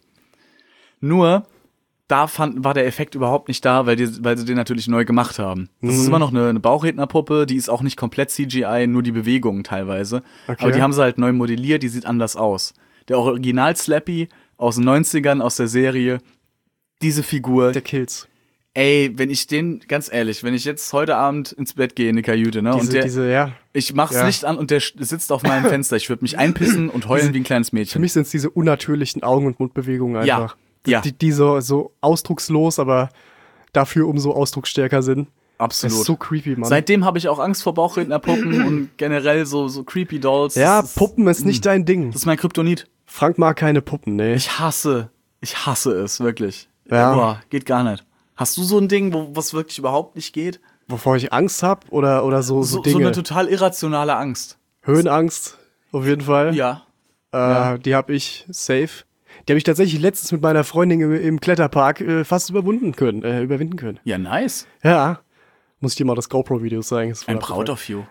S1: Nur, da fand, war der Effekt überhaupt nicht da, weil, die, weil sie den natürlich neu gemacht haben. Das
S4: Mhm.
S1: ist immer noch eine, eine Bauchrednerpuppe, die ist auch nicht komplett C G I, nur die Bewegungen teilweise.
S4: Okay.
S1: Aber die haben sie halt neu modelliert, die sieht anders aus. Der Original Slappy aus den neunzigern, aus der Serie, diese Figur,
S4: Der Kills.
S1: ey, wenn ich den, ganz ehrlich, wenn ich jetzt heute Abend ins Bett gehe in die Kajüte, ne,
S4: Diese,
S1: und der,
S4: diese, ja.
S1: ich mach's
S4: ja.
S1: Licht an und der sch- sitzt auf meinem Fenster, ich würde mich einpissen und heulen wie ein kleines
S4: Für
S1: Mädchen.
S4: mich sind es diese unnatürlichen Augen- und Mundbewegungen
S1: Ja.
S4: einfach.
S1: Ja.
S4: Die, die so, so ausdruckslos, aber dafür umso ausdrucksstärker sind. Das
S1: Absolut.
S4: ist so creepy, Mann.
S1: Seitdem habe ich auch Angst vor Bauchrednerpuppen und generell so, so creepy Dolls.
S4: ja,
S1: Das ist-
S4: Puppen ist nicht dein Ding.
S1: Das ist mein Kryptonit.
S4: Frank mag keine Puppen, nee.
S1: Ich hasse, Ich hasse es, wirklich.
S4: Ja.
S1: Boah, geht gar nicht. Hast du so ein Ding, wo was wirklich überhaupt nicht geht?
S4: Wovor ich Angst habe oder, oder so, so,
S1: So,
S4: Dinge.
S1: so eine total irrationale Angst.
S4: Höhenangst, auf jeden Fall.
S1: Ja.
S4: Äh,
S1: ja.
S4: Die habe ich safe. Die habe ich tatsächlich letztens mit meiner Freundin im, im Kletterpark äh, fast überwinden können, äh, überwinden können.
S1: Ja, nice.
S4: Ja. Muss ich dir mal das GoPro-Video zeigen. Ist voll
S1: I'm proud of you.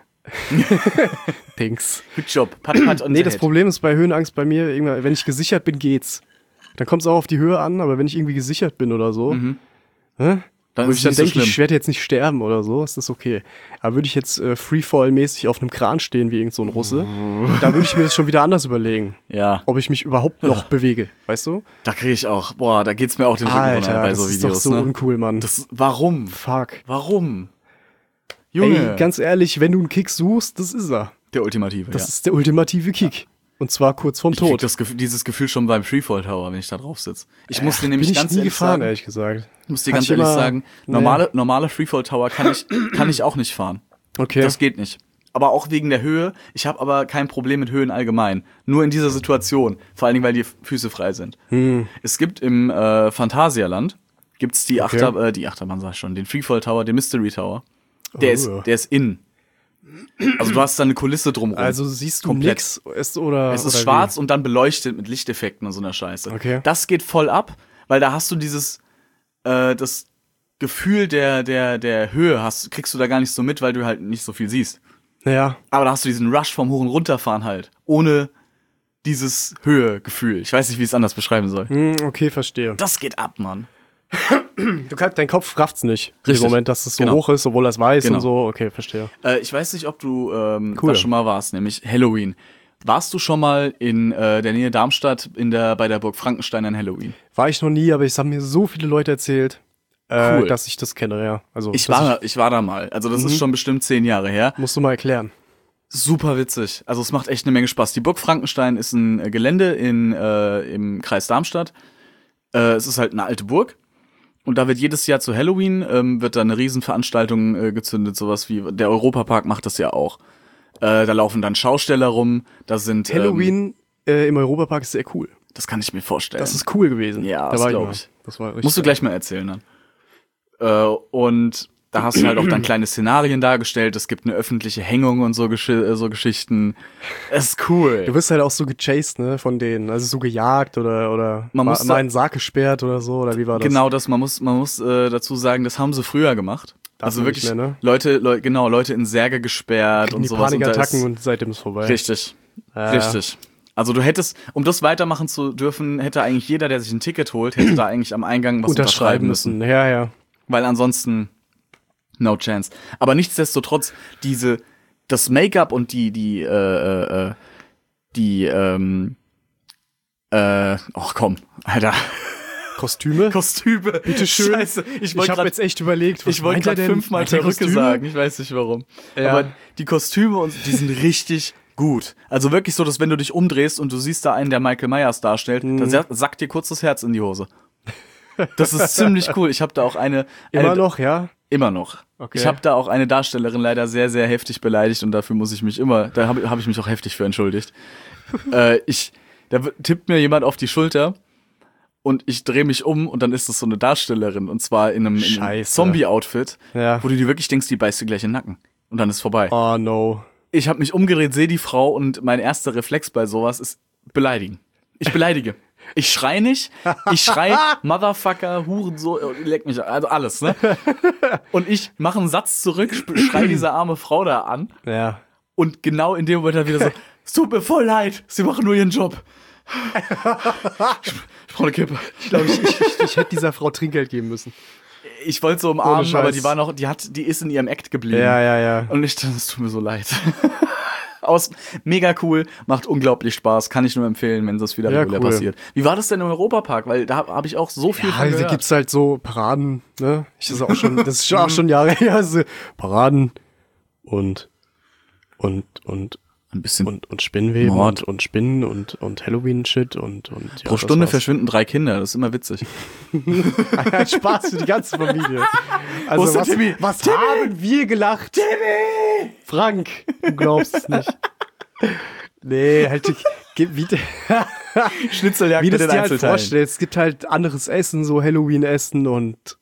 S4: Thanks.
S1: Good job. Pat, pat on
S4: Nee,
S1: the
S4: das
S1: head.
S4: Problem ist bei Höhenangst bei mir, irgendwann, wenn ich gesichert bin, geht's. Dann kommt es auch auf die Höhe an, aber wenn ich irgendwie gesichert bin oder so,
S1: Mhm.
S4: hä?
S1: Dann
S4: Wo
S1: ist
S4: ich
S1: es
S4: dann
S1: nicht so
S4: denke,
S1: schlimm.
S4: ich werde jetzt nicht sterben oder so, ist das okay. Aber würde ich jetzt äh, Freefall-mäßig auf einem Kran stehen wie irgend so ein Russe, da würde ich mir das schon wieder anders überlegen,
S1: Ja,
S4: ob ich mich überhaupt noch bewege, weißt du?
S1: da kriege ich auch, boah, da geht's mir auch den Rücken runter bei
S4: das
S1: so
S4: ist
S1: Videos.
S4: doch so
S1: ne?
S4: uncool, Mann.
S1: Das, warum?
S4: Fuck.
S1: Warum? Junge.
S4: Ey, ganz ehrlich, wenn du einen Kick suchst, das ist er.
S1: der ultimative,
S4: Das
S1: ja.
S4: ist der ultimative Kick. Und zwar kurz vorm
S1: Ich krieg
S4: Tod.
S1: das Gefühl, dieses Gefühl schon beim Freefall Tower, wenn ich da drauf sitze. Ich muss dir
S4: Bin
S1: nämlich
S4: ich
S1: ganz
S4: nie
S1: ehrlich
S4: gefahren,
S1: sagen,
S4: ehrlich gesagt.
S1: ich muss dir
S4: Hat
S1: ganz
S4: ich
S1: ehrlich
S4: immer-
S1: sagen,
S4: Nee.
S1: normale, normale Freefall Tower kann ich, kann ich auch nicht fahren.
S4: Okay.
S1: Das geht nicht. Aber auch wegen der Höhe. Ich habe aber kein Problem mit Höhen allgemein. Nur in dieser Situation. Vor allen Dingen, weil die Füße frei sind.
S4: Hm.
S1: Es gibt im äh, Phantasialand gibt's die
S4: Okay.
S1: Achter, äh, die Achterbahn sag ich schon, den Freefall Tower, den Mystery Tower. Der
S4: Oh.
S1: ist, der ist in. Also du hast da eine Kulisse drumrum.
S4: Also siehst du
S1: Komplett.
S4: nix ist, oder
S1: Es ist
S4: oder
S1: schwarz und dann beleuchtet mit Lichteffekten und so einer Scheiße.
S4: Okay.
S1: Das geht voll ab, weil da hast du dieses, äh, das Gefühl der, der, der Höhe hast, kriegst du da gar nicht so mit, weil du halt nicht so viel siehst.
S4: wie? Ja.
S1: Aber da hast du diesen Rush vom Hoch- und Runterfahren halt. Ohne dieses Höhegefühl. Ich weiß nicht, wie ich es anders beschreiben soll.
S4: Hm, okay, verstehe.
S1: Das geht ab, Mann.
S4: Du kannst, dein Kopf rafft's nicht.
S1: Richtig.
S4: Im Moment, dass es so
S1: Genau.
S4: hoch ist, obwohl er es weiß
S1: Genau.
S4: und so. Okay, verstehe.
S1: Äh, ich weiß nicht, ob du ähm,
S4: Cool.
S1: da schon mal warst, nämlich Halloween. Warst du schon mal in äh, der Nähe Darmstadt in der, bei der Burg Frankenstein an Halloween?
S4: War ich noch nie, aber es haben mir so viele Leute erzählt, äh,
S1: Cool.
S4: dass ich das kenne, ja. Also,
S1: Ich
S4: dass
S1: war, ich war da mal. Also das
S4: Mhm.
S1: ist schon bestimmt zehn Jahre her.
S4: Musst du mal erklären.
S1: Super witzig. Also es macht echt eine Menge Spaß. Die Burg Frankenstein ist ein äh, Gelände in, äh, im Kreis Darmstadt. Äh, es ist halt eine alte Burg. Und da wird jedes Jahr zu Halloween, ähm, wird da eine Riesenveranstaltung äh, gezündet. Sowas wie, der Europapark macht das ja auch. Äh, da laufen dann Schausteller rum. Da sind Ähm,
S4: Halloween äh, im Europapark ist sehr cool.
S1: das kann ich mir vorstellen.
S4: Das ist cool gewesen.
S1: Ja,
S4: da
S1: das
S4: war
S1: glaub
S4: mal.
S1: ich.
S4: Das war richtig
S1: Musst du gleich mal erzählen dann. Äh, und da hast du halt auch dann kleine Szenarien dargestellt. Es gibt eine öffentliche Hängung und so, Gesch äh, so Geschichten. Es ist cool.
S4: Du wirst halt auch so gechased, ne, von denen. Also so gejagt oder, oder
S1: Man
S4: ma-
S1: muss
S4: mal
S1: da-
S4: in den Sarg gesperrt oder so, oder wie war das?
S1: Genau das, man muss, man muss äh, dazu sagen, das haben sie früher gemacht.
S4: Darf
S1: also
S4: man
S1: wirklich
S4: nicht mehr, ne?
S1: Leute, Leu genau, Leute in Särge gesperrt
S4: Kriegen
S1: und
S4: die
S1: sowas. Und da
S4: Panikattacken
S1: ist-
S4: und seitdem ist vorbei.
S1: Richtig,
S4: Ja.
S1: richtig. Also du hättest, um das weitermachen zu dürfen, hätte eigentlich jeder, der sich ein Ticket holt, hätte da eigentlich am Eingang was
S4: Unterschreiben müssen. Ja, ja.
S1: Weil ansonsten no chance. Aber nichtsdestotrotz, diese, das Make-up und die, die, äh, äh, äh, die, ähm, äh, oh komm, Alter,
S4: Kostüme?
S1: Kostüme.
S4: Bitteschön.
S1: Scheiße, ich
S4: Ich
S1: wollte
S4: habe
S1: gerade
S4: jetzt echt überlegt, was
S1: ich wollte
S4: meint er
S1: gerade
S4: denn?
S1: fünfmal
S4: Meint er
S1: Perücke
S4: Kostüme?
S1: sagen, ich weiß nicht warum.
S4: Ja.
S1: Aber die Kostüme, und die sind richtig gut. Also wirklich so, dass wenn du dich umdrehst und du siehst da einen, der Michael Myers darstellt,
S4: Mhm.
S1: dann sa- sackt dir kurz das Herz in die Hose. Das ist ziemlich cool. Ich habe da auch eine...
S4: Immer
S1: eine,
S4: noch, ja?
S1: Immer noch.
S4: Okay.
S1: Ich habe da auch eine Darstellerin leider sehr, sehr heftig beleidigt und dafür muss ich mich immer, da habe hab ich mich auch heftig für entschuldigt. äh, ich, da w- tippt mir jemand auf die Schulter und ich drehe mich um und dann ist das so eine Darstellerin und zwar in einem, in einem
S4: Scheiße.
S1: Zombie-Outfit,
S4: Ja.
S1: wo du dir wirklich denkst, die beißt dir gleich in den Nacken und dann ist vorbei.
S4: Oh no.
S1: Ich habe mich umgedreht, sehe die Frau und mein erster Reflex bei sowas ist beleidigen. Ich beleidige. Ich schrei nicht, ich schrei Motherfucker, Hurensohn, leck mich, also alles, ne? Und ich mache einen Satz zurück, sp- schrei diese arme Frau da an
S4: Ja.
S1: und genau in dem Moment dann wieder so, es tut mir voll leid, sie machen nur ihren Job. Ich, ich brauche eine Kippe.
S4: Ich glaube, ich, ich, ich, ich hätte dieser Frau Trinkgeld geben müssen.
S1: Ich wollte so
S4: Ohne
S1: umarmen,
S4: Scheiß.
S1: aber die war noch, die hat, die ist in ihrem Act geblieben.
S4: Ja, ja, ja.
S1: Und ich dachte, es tut mir so leid. Aus, mega cool, macht unglaublich Spaß, kann ich nur empfehlen, wenn das wieder
S4: Ja,
S1: regulär
S4: cool.
S1: passiert. Wie war das denn im Europapark? Weil da habe ich auch so viel
S4: Ja,
S1: von
S4: also
S1: gehört.
S4: gibt's halt so Paraden, ne? Ich das ist auch schon, das ist schon auch schon Jahre her. Also Paraden und und und
S1: Ein bisschen.
S4: und und Spinnweben
S1: Mord.
S4: und, und Spinnen und und Halloween Shit und und ja,
S1: Pro
S4: das
S1: Stunde
S4: war's.
S1: verschwinden drei Kinder, das ist immer witzig.
S4: Ein Spaß für die ganze Familie. Also
S1: Wo ist der
S4: was,
S1: Timmy?
S4: was haben wir gelacht? Timmy! Frank, du glaubst es nicht. Nee, halt, gib wieder.
S1: Schnitzeljagd
S4: Wie du
S1: mit
S4: es
S1: den
S4: dir halt
S1: Einzelteilen.
S4: vorstellst. Es gibt halt anderes Essen, so Halloween-Essen und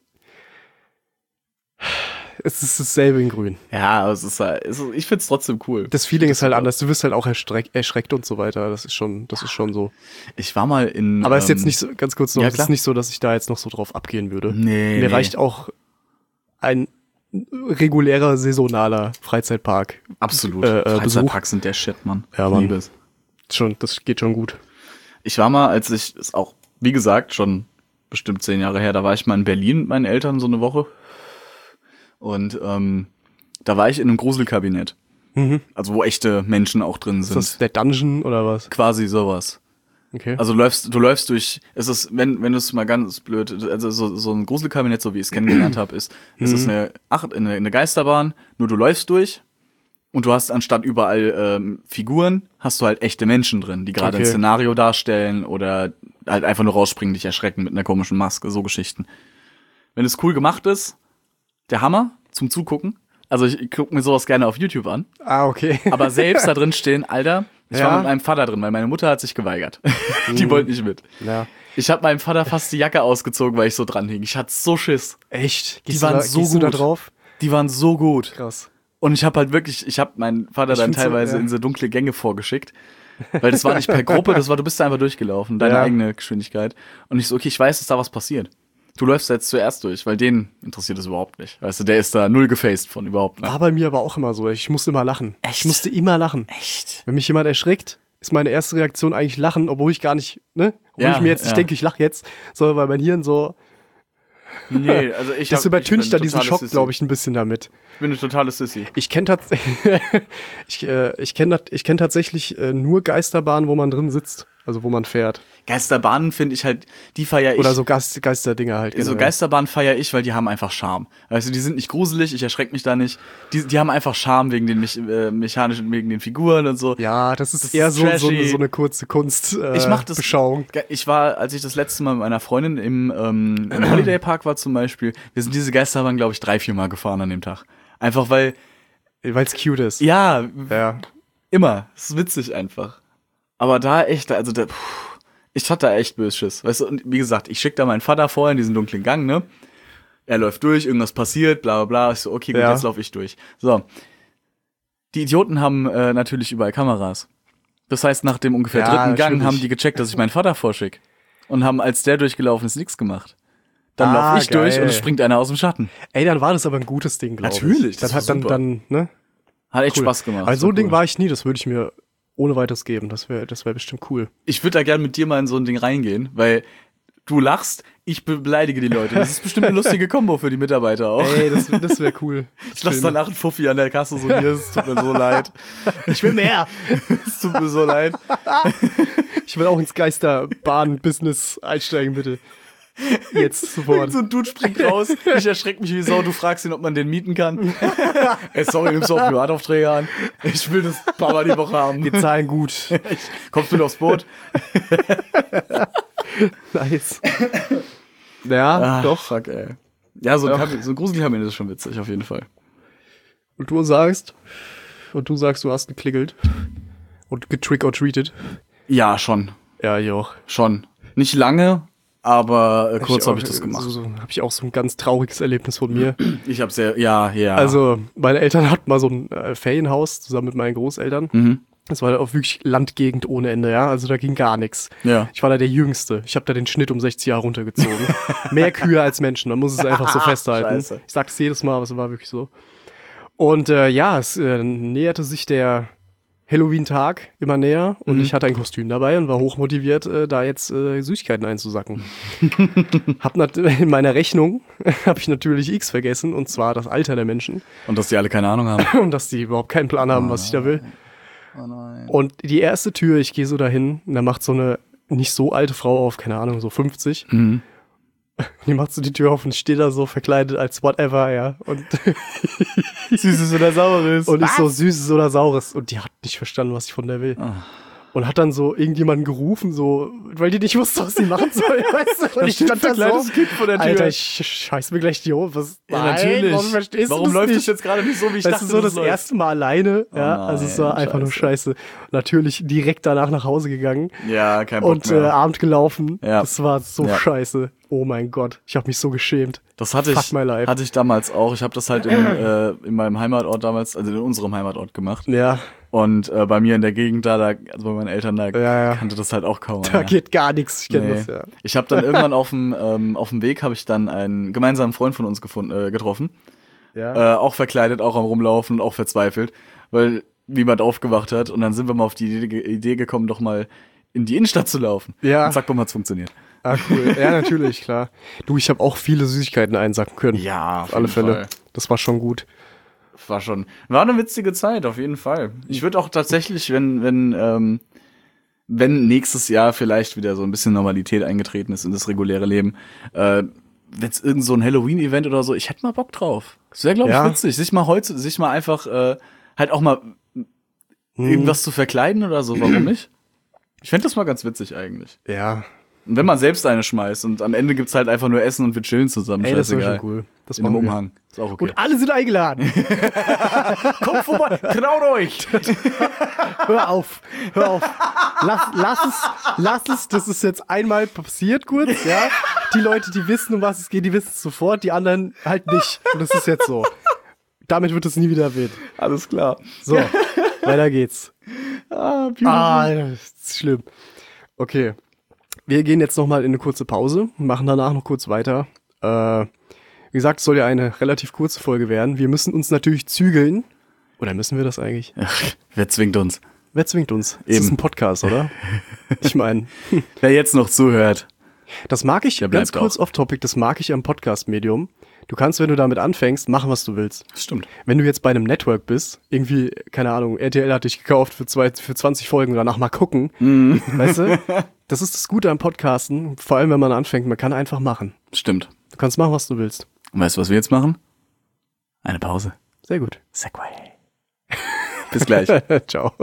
S4: es ist dasselbe in grün.
S1: Ja, aber es ist halt, es ist, ich find's trotzdem cool.
S4: Das Feeling ist halt anders. Du wirst halt auch erschreck, erschreckt und so weiter. Das ist schon, das ist schon so.
S1: Ich war mal in.
S4: Aber es ist
S1: ähm,
S4: jetzt nicht so, ganz kurz noch,
S1: ja,
S4: es
S1: klar.
S4: ist nicht so, dass ich da jetzt noch so drauf abgehen würde.
S1: Nee,
S4: Mir
S1: nee.
S4: reicht auch ein regulärer, saisonaler Freizeitpark.
S1: Absolut.
S4: äh, äh, Besuch.
S1: Freizeitparks sind der Shit, Mann.
S4: Ja,
S1: Ich
S4: Mann.
S1: liebe es.
S4: Schon, das geht schon gut.
S1: Ich war mal, als ich, ist auch, wie gesagt, schon bestimmt zehn Jahre her, da war ich mal in Berlin mit meinen Eltern so eine Woche. Und ähm, da war ich in einem Gruselkabinett.
S4: Mhm.
S1: Also wo echte Menschen auch drin
S4: Ist
S1: sind.
S4: das der Dungeon oder was?
S1: Quasi sowas.
S4: Okay.
S1: Also du läufst, du läufst durch, es ist, wenn, wenn du es mal ganz blöd, also so, so ein Gruselkabinett, so wie ich es kennengelernt habe, ist, es ist eine, ach, eine, eine Geisterbahn, nur du läufst durch und du hast anstatt überall ähm, Figuren, hast du halt echte Menschen drin, die gerade
S4: Okay.
S1: ein Szenario darstellen oder halt einfach nur rausspringen, dich erschrecken mit einer komischen Maske, so Geschichten. Wenn es cool gemacht ist, der Hammer zum Zugucken. Also ich, ich gucke mir sowas gerne auf YouTube an.
S4: Ah, okay.
S1: Aber selbst da drin stehen, Alter, ich
S4: Ja.
S1: war mit meinem Vater drin, weil meine Mutter hat sich geweigert. Die wollte nicht mit.
S4: Ja.
S1: Ich habe meinem Vater fast die Jacke ausgezogen, weil ich so dran hing. Ich hatte so Schiss.
S4: Echt?
S1: Die
S4: Gehst
S1: waren
S4: du da,
S1: so
S4: gehst du da
S1: gut.
S4: drauf?
S1: Die waren so gut.
S4: Krass.
S1: Und ich habe halt wirklich, ich habe meinen Vater
S4: Ich
S1: dann
S4: find's so,
S1: teilweise
S4: ja.
S1: in so dunkle Gänge vorgeschickt. Weil das war nicht per Gruppe, das war, du bist da einfach durchgelaufen, deine
S4: Ja.
S1: eigene Geschwindigkeit. Und ich so, okay, ich weiß, dass da was passiert. Du läufst da jetzt zuerst durch, weil den interessiert es überhaupt nicht. Weißt du, der ist da null gefaced von überhaupt nicht.
S4: War bei mir aber auch immer so. Ich musste immer lachen.
S1: Echt?
S4: Ich musste immer lachen.
S1: Echt?
S4: Wenn mich jemand erschreckt, ist meine erste Reaktion eigentlich lachen, obwohl ich gar nicht, ne? Obwohl
S1: Ja,
S4: ich mir jetzt nicht
S1: ja.
S4: denke, ich lache jetzt, sondern weil mein Hirn so,
S1: Nee, also ich
S4: das
S1: hab-
S4: übertüncht
S1: ich
S4: dann
S1: bin
S4: diesen
S1: totales
S4: Schock,
S1: Sissi.
S4: glaube ich, ein bisschen damit.
S1: Ich bin eine totale Sissy.
S4: Ich kenne tatsächlich, ich, äh, ich kenne ich kenn tatsächlich äh, nur Geisterbahnen, wo man drin sitzt, also wo man fährt.
S1: Geisterbahnen finde ich halt, die feiere ich.
S4: Oder so Geist, Geisterdinger halt.
S1: So
S4: generell.
S1: Geisterbahnen feiere ich, weil die haben einfach Charme. Weißt du, die sind nicht gruselig, ich erschrecke mich da nicht. Die, die haben einfach Charme wegen den mich, äh, mechanischen, wegen den Figuren und so.
S4: Ja, das ist
S1: Das
S4: eher
S1: ist
S4: so, so, eine,
S1: trashy.
S4: so eine kurze Kunst, äh,
S1: Ich mach das.
S4: Beschauung.
S1: Ge- Ich war, als ich das letzte Mal mit meiner Freundin im, ähm, im Holiday Park war zum Beispiel, wir sind diese Geisterbahn, glaube ich, drei, vier Mal gefahren an dem Tag. Einfach weil,
S4: Weil es cute ist.
S1: ja,
S4: Ja.
S1: immer. Es ist witzig einfach. Aber da echt, also da, puh, ich hatte da echt böse Schiss. Weißt du, und wie gesagt, ich schick da meinen Vater vor in diesen dunklen Gang, ne? Er läuft durch, irgendwas passiert, bla bla bla. Ich so, okay, gut,
S4: Ja.
S1: jetzt laufe ich durch. So. Die Idioten haben äh, natürlich überall Kameras. Das heißt, nach dem ungefähr
S4: Ja,
S1: dritten Gang
S4: natürlich.
S1: haben die gecheckt, dass ich meinen Vater vorschick. Und haben, als der durchgelaufen ist, nichts gemacht. Dann
S4: Ah,
S1: laufe ich durch
S4: geil.
S1: und es springt einer aus dem Schatten.
S4: Ey, dann war das aber ein gutes Ding, glaube ich.
S1: Natürlich, das
S4: Das
S1: war
S4: hat dann,
S1: super.
S4: dann, ne?
S1: Hat echt
S4: Cool.
S1: Spaß gemacht.
S4: Aber so ein Ding
S1: cool.
S4: war ich nie, das würde ich mir ohne weiteres geben. Das wäre das wär bestimmt cool.
S1: Ich würde da gern mit dir mal in so ein Ding reingehen, weil du lachst, ich be beleidige die Leute. Das ist bestimmt eine lustige Kombo für die Mitarbeiter auch.
S4: Ey, das, das wäre cool.
S1: Ich lass danach einen Fuffi an der Kasse so hier, es tut mir so leid.
S4: Ich will mehr.
S1: Es tut mir so leid.
S4: Ich will auch ins Geisterbahn-Business einsteigen, bitte. Jetzt sofort.
S1: So ein Dude springt raus, ich erschreck mich wie Sau, du fragst ihn, ob man den mieten kann. Ey, sorry, nimmst du auch Privataufträge an? Ich will das ein paar Mal die Woche haben.
S4: Wir zahlen gut.
S1: Kommst du mit aufs Boot?
S4: Nice. Ja,
S1: Ah,
S4: doch.
S1: Fuck, ey. Ja, so ein,
S4: Doch.
S1: Kabin- so ein Gruselkabinett ist schon witzig, auf jeden Fall.
S4: Und du sagst, und du sagst, du hast geklingelt und getrick or treated.
S1: Ja, schon.
S4: Ja, ich auch.
S1: Schon. Nicht lange, aber äh, kurz habe ich das gemacht.
S4: So, so, habe ich auch so ein ganz trauriges Erlebnis von mir.
S1: Ich habe sehr, ja, ja.
S4: Also, meine Eltern hatten mal so ein äh, Ferienhaus zusammen mit meinen Großeltern.
S1: Mhm.
S4: Das war auch wirklich Landgegend ohne Ende, ja. Also da ging gar nichts.
S1: Ja.
S4: Ich war da der Jüngste. Ich habe da den Schnitt um sechzig Jahre runtergezogen. Mehr Kühe als Menschen, man muss es einfach so festhalten.
S1: Scheiße.
S4: Ich sage es jedes Mal, aber es war wirklich so. Und äh, ja, es äh, näherte sich der Halloween-Tag immer näher und ich hatte ein Kostüm dabei und war hochmotiviert, äh, da jetzt äh, Süßigkeiten einzusacken. hab nat- in meiner Rechnung habe ich natürlich X vergessen, und zwar das Alter der Menschen.
S1: Und dass die alle keine Ahnung haben.
S4: Und dass die überhaupt keinen Plan haben, was ich da will.
S1: Oh nein.
S4: Und die erste Tür, ich gehe so dahin, und da macht so eine nicht so alte Frau auf, keine Ahnung, so fünfzig.
S1: Mhm.
S4: Die macht so die Tür auf und ich stehe da so verkleidet als whatever, ja. Und,
S1: Süßes oder Saures.
S4: und ist so Süßes oder Saures. Und die hat nicht verstanden, was ich von der will.
S1: Ah.
S4: und hat dann so irgendjemanden gerufen, so, weil die nicht wusste, was sie machen soll, weißt du? Und ich
S1: steht
S4: stand da
S1: ein kleines
S4: so,
S1: Kind vor der Tür.
S4: Alter, ich scheiß mir gleich die Hose. Was?
S1: Ja,
S4: Nein,
S1: natürlich.
S4: Warum verstehst
S1: Warum
S4: du das
S1: läuft
S4: nicht?
S1: es jetzt gerade nicht so, wie ich
S4: Weißt
S1: dachte,
S4: du, so
S1: dass
S4: das
S1: es läuft?
S4: erste Mal alleine, ja,
S1: nein,
S4: also es war einfach nur scheiße. Natürlich direkt danach nach Hause gegangen
S1: Ja, kein Bock
S4: und äh,
S1: mehr.
S4: Abend gelaufen.
S1: Ja.
S4: Das war so
S1: Ja.
S4: scheiße. Oh mein Gott, ich habe mich so geschämt.
S1: Das hatte
S4: Fuck
S1: ich,
S4: my life.
S1: hatte ich damals auch. Ich habe das halt in, äh, in meinem Heimatort damals, also in unserem Heimatort gemacht.
S4: Ja,
S1: Und äh, bei mir in der Gegend da, da, also bei meinen Eltern da,
S4: Ja, ja.
S1: kannte das halt auch kaum.
S4: da
S1: einer.
S4: geht gar nichts. Ich kenne
S1: Nee.
S4: das ja.
S1: Ich habe dann irgendwann auf dem ähm, auf dem Weg habe ich dann einen gemeinsamen Freund von uns gefunden, äh, getroffen,
S4: Ja.
S1: äh, auch verkleidet, auch am rumlaufen und auch verzweifelt, weil niemand aufgewacht hat. Und dann sind wir mal auf die Idee, Idee gekommen, doch mal in die Innenstadt zu laufen.
S4: Ja.
S1: Und zack, bumm, hat's funktioniert.
S4: Ah, cool. Ja, natürlich, klar. Du, ich habe auch viele Süßigkeiten einsacken können.
S1: Ja,
S4: Auf alle Fälle. Das war schon gut.
S1: War schon, war eine witzige Zeit, auf jeden Fall. Ich würde auch tatsächlich, wenn, wenn, ähm, wenn nächstes Jahr vielleicht wieder so ein bisschen Normalität eingetreten ist in das reguläre Leben, äh, wenn es irgend so ein Halloween-Event oder so, ich hätte mal Bock drauf. Das wäre, glaube ich,
S4: Ja.
S1: witzig, sich mal heute, sich mal einfach, äh, halt auch mal irgendwas zu verkleiden oder so, warum nicht? Ich fände das mal ganz witzig eigentlich.
S4: Ja.
S1: Und wenn man selbst eine schmeißt und am Ende gibt's halt einfach nur Essen und wir chillen zusammen,
S4: Ey, das wäre
S1: scheißegal.
S4: schon cool. Das
S1: In einem
S4: machen wir.
S1: Umhang. Ist auch okay.
S4: Und alle sind eingeladen.
S1: Kommt vorbei, traut euch!
S4: Hör auf, hör auf. Lass, lass es, lass es. Das ist jetzt einmal passiert kurz, ja. Die Leute, die wissen, um was es geht, die wissen es sofort. Die anderen halt nicht. Und das ist jetzt so. Damit wird es nie wieder erwähnt.
S1: Alles klar.
S4: So, weiter geht's.
S1: Ah, beautiful.
S4: Ah, das ist schlimm. Okay. Wir gehen jetzt nochmal in eine kurze Pause und machen danach noch kurz weiter. Äh, wie gesagt, es soll ja eine relativ kurze Folge werden. Wir müssen uns natürlich zügeln. Oder müssen wir das eigentlich?
S1: Ach, wer zwingt uns?
S4: Wer zwingt uns? Es
S1: Eben.
S4: ist ein Podcast, oder? Ich meine,
S1: Wer jetzt noch zuhört.
S4: das mag ich,
S1: Der
S4: ganz
S1: bleibt
S4: kurz
S1: auch.
S4: off-topic, das mag ich am Podcast-Medium. Du kannst, wenn du damit anfängst, machen, was du willst.
S1: Stimmt.
S4: Wenn du jetzt bei einem Network bist, irgendwie, keine Ahnung, R T L hat dich gekauft für, zwei, für zwanzig Folgen, danach mal gucken, weißt du? Das ist das Gute am Podcasten, vor allem wenn man anfängt, man kann einfach machen.
S1: Stimmt.
S4: Du kannst machen, was du willst.
S1: Und weißt du, was wir jetzt machen? Eine Pause.
S4: Sehr gut.
S1: Segway. Bis gleich.
S4: Ciao.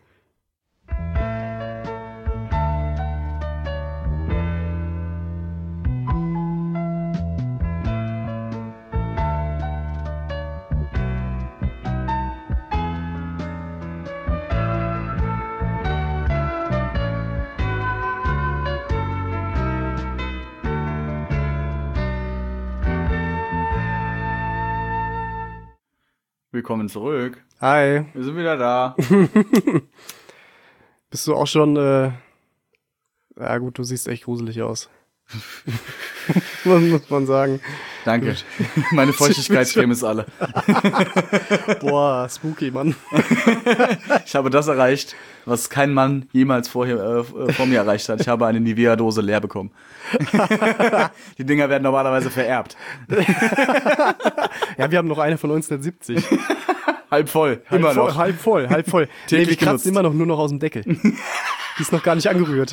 S1: Willkommen zurück.
S4: Hi.
S1: Wir sind wieder da.
S4: Bist du auch schon, äh, ja gut, du siehst echt gruselig aus. muss, muss man sagen.
S1: Danke. Meine Feuchtigkeitscreme ist alle.
S4: Boah, spooky, Mann.
S1: Ich habe das erreicht, was kein Mann jemals vorher, äh, vor mir erreicht hat. Ich habe eine Nivea-Dose leer bekommen. Die Dinger werden normalerweise vererbt.
S4: Ja, wir haben noch eine von neunzehnhundertsiebzig.
S1: Halb voll.
S4: Halb
S1: Immer
S4: voll,
S1: noch.
S4: Halb voll, halb voll. Nee,
S1: Täglich
S4: wir kratzen
S1: genutzt.
S4: immer noch nur noch aus dem Deckel. Die ist noch gar nicht angerührt.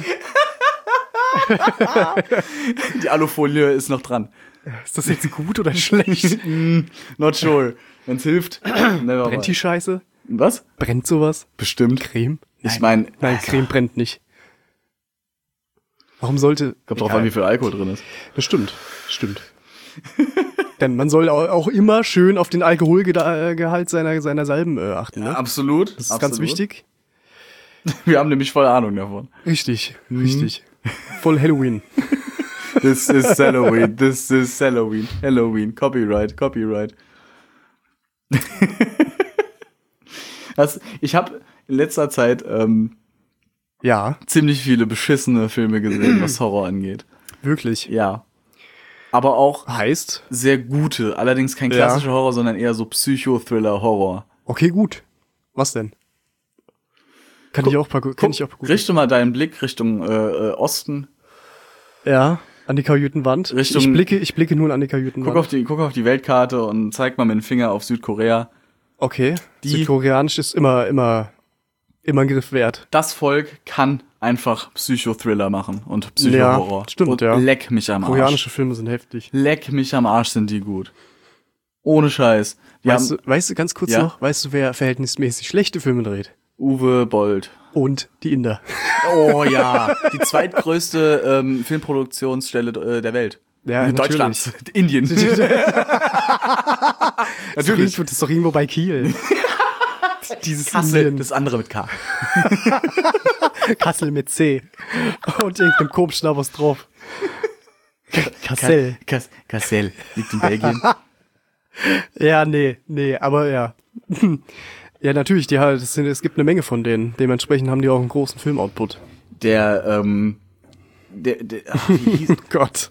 S1: Die Alufolie ist noch dran.
S4: Ist das jetzt gut oder schlecht?
S1: Not sure. Wenn's hilft. Never
S4: Brennt die
S1: mind.
S4: Scheiße?
S1: Was?
S4: Brennt sowas?
S1: Bestimmt.
S4: Creme?
S1: Ich meine,
S4: Nein, Creme brennt nicht. Warum sollte...
S1: kommt drauf
S4: Egal.
S1: an, wie viel Alkohol drin ist.
S4: Das stimmt, stimmt. Denn man soll au- auch immer schön auf den Alkoholgehalt seiner, seiner Salben äh, achten. Ne?
S1: Absolut.
S4: Das ist ganz wichtig.
S1: Wir haben nämlich voll Ahnung davon.
S4: Richtig, richtig. Voll Halloween.
S1: This is Halloween. This is Halloween. Halloween. Copyright. Copyright. Das, ich habe in letzter Zeit ähm,
S4: Ja,
S1: ziemlich viele beschissene Filme gesehen, was Horror angeht.
S4: wirklich.
S1: Ja. Aber auch
S4: Heißt,
S1: sehr gute. Allerdings kein
S4: Ja.
S1: klassischer Horror, sondern eher so Psychothriller-Horror.
S4: okay, gut. Was denn? Kann ich auch paar, gu- kann ich auch gut.
S1: Richte mal deinen Blick Richtung äh, äh, Osten.
S4: Ja, an die Kajütenwand.
S1: Richtung-
S4: ich blicke, ich blicke nun an die Kajütenwand.
S1: Guck auf die, guck auf die Weltkarte und zeig mal mit dem Finger auf Südkorea.
S4: Okay,
S1: Die-
S4: Südkoreanisch ist immer, immer, immer ein Griff wert.
S1: Das Volk kann einfach Psychothriller machen und Psychohorror.
S4: Ja, stimmt,
S1: und
S4: ja.
S1: Leck mich am Arsch.
S4: Koreanische Filme sind heftig.
S1: Leck mich am Arsch, sind die gut. Ohne Scheiß. Die
S4: Weißt
S1: haben,
S4: du, weißt du, ganz kurz
S1: Ja?
S4: noch, weißt du, wer verhältnismäßig schlechte Filme dreht?
S1: Uwe Boll.
S4: Und die Inder.
S1: Oh ja, die zweitgrößte ähm, Filmproduktionsstelle äh, der Welt.
S4: Ja,
S1: Deutschland, Indien.
S4: Natürlich. Das ist doch irgendwo bei Kiel. Dieses
S1: Kassel,
S4: Indien.
S1: das andere mit K.
S4: Kassel mit C. Und irgendeinem komischen da was drauf. Kassel.
S1: Kass, Kassel liegt in Belgien.
S4: Ja, nee, nee, aber ja. Ja, natürlich, die halt, es, sind, es gibt eine Menge von denen. Dementsprechend haben die auch einen großen Filmoutput.
S1: Der, ähm, der, der, ach, wie hieß
S4: Oh Gott.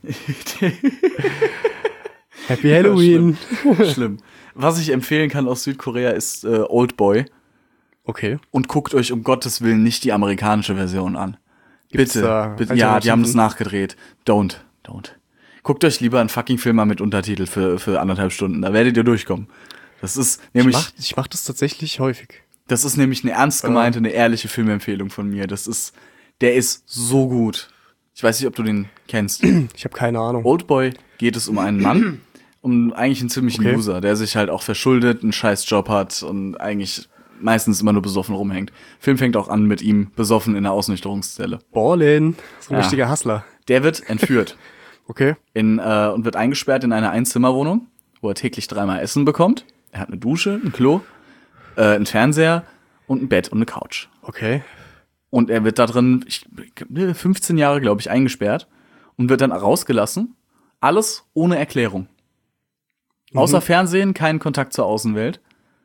S4: Happy Halloween.
S1: Schlimm. Schlimm. Was ich empfehlen kann aus Südkorea ist äh, Oldboy.
S4: Okay.
S1: Und guckt euch um Gottes Willen nicht die amerikanische Version an.
S4: Gibt's
S1: Bitte,
S4: da
S1: bitte. Ja, die haben das
S4: Alternativen?
S1: nachgedreht. Don't, don't. Guckt euch lieber einen fucking Film an mit Untertitel für, für anderthalb Stunden. Da werdet ihr durchkommen. Das ist
S4: Ich
S1: nämlich,
S4: mach, ich mach das tatsächlich häufig.
S1: das ist nämlich eine ernst gemeinte, eine ehrliche Filmempfehlung von mir. Das ist, der ist so gut. Ich weiß nicht, ob du den kennst.
S4: Ich habe keine Ahnung.
S1: Oldboy geht es um einen Mann, um eigentlich einen ziemlichen
S4: Okay.
S1: Loser, der sich halt auch verschuldet, einen scheiß Job hat und eigentlich meistens immer nur besoffen rumhängt. Film fängt auch an mit ihm besoffen in der Ausnüchterungszelle.
S4: Ballin. So ein
S1: Ja.
S4: richtiger Hustler.
S1: Der wird entführt
S4: Okay.
S1: in, äh, und wird eingesperrt in eine Einzimmerwohnung, wo er täglich dreimal Essen bekommt. Er hat eine Dusche, ein Klo, äh, einen Fernseher und ein Bett und eine Couch.
S4: Okay.
S1: Und er wird da drin ich, fünfzehn Jahre, glaube ich, eingesperrt und wird dann rausgelassen. Alles ohne Erklärung. Außer Fernsehen, keinen Kontakt zur Außenwelt.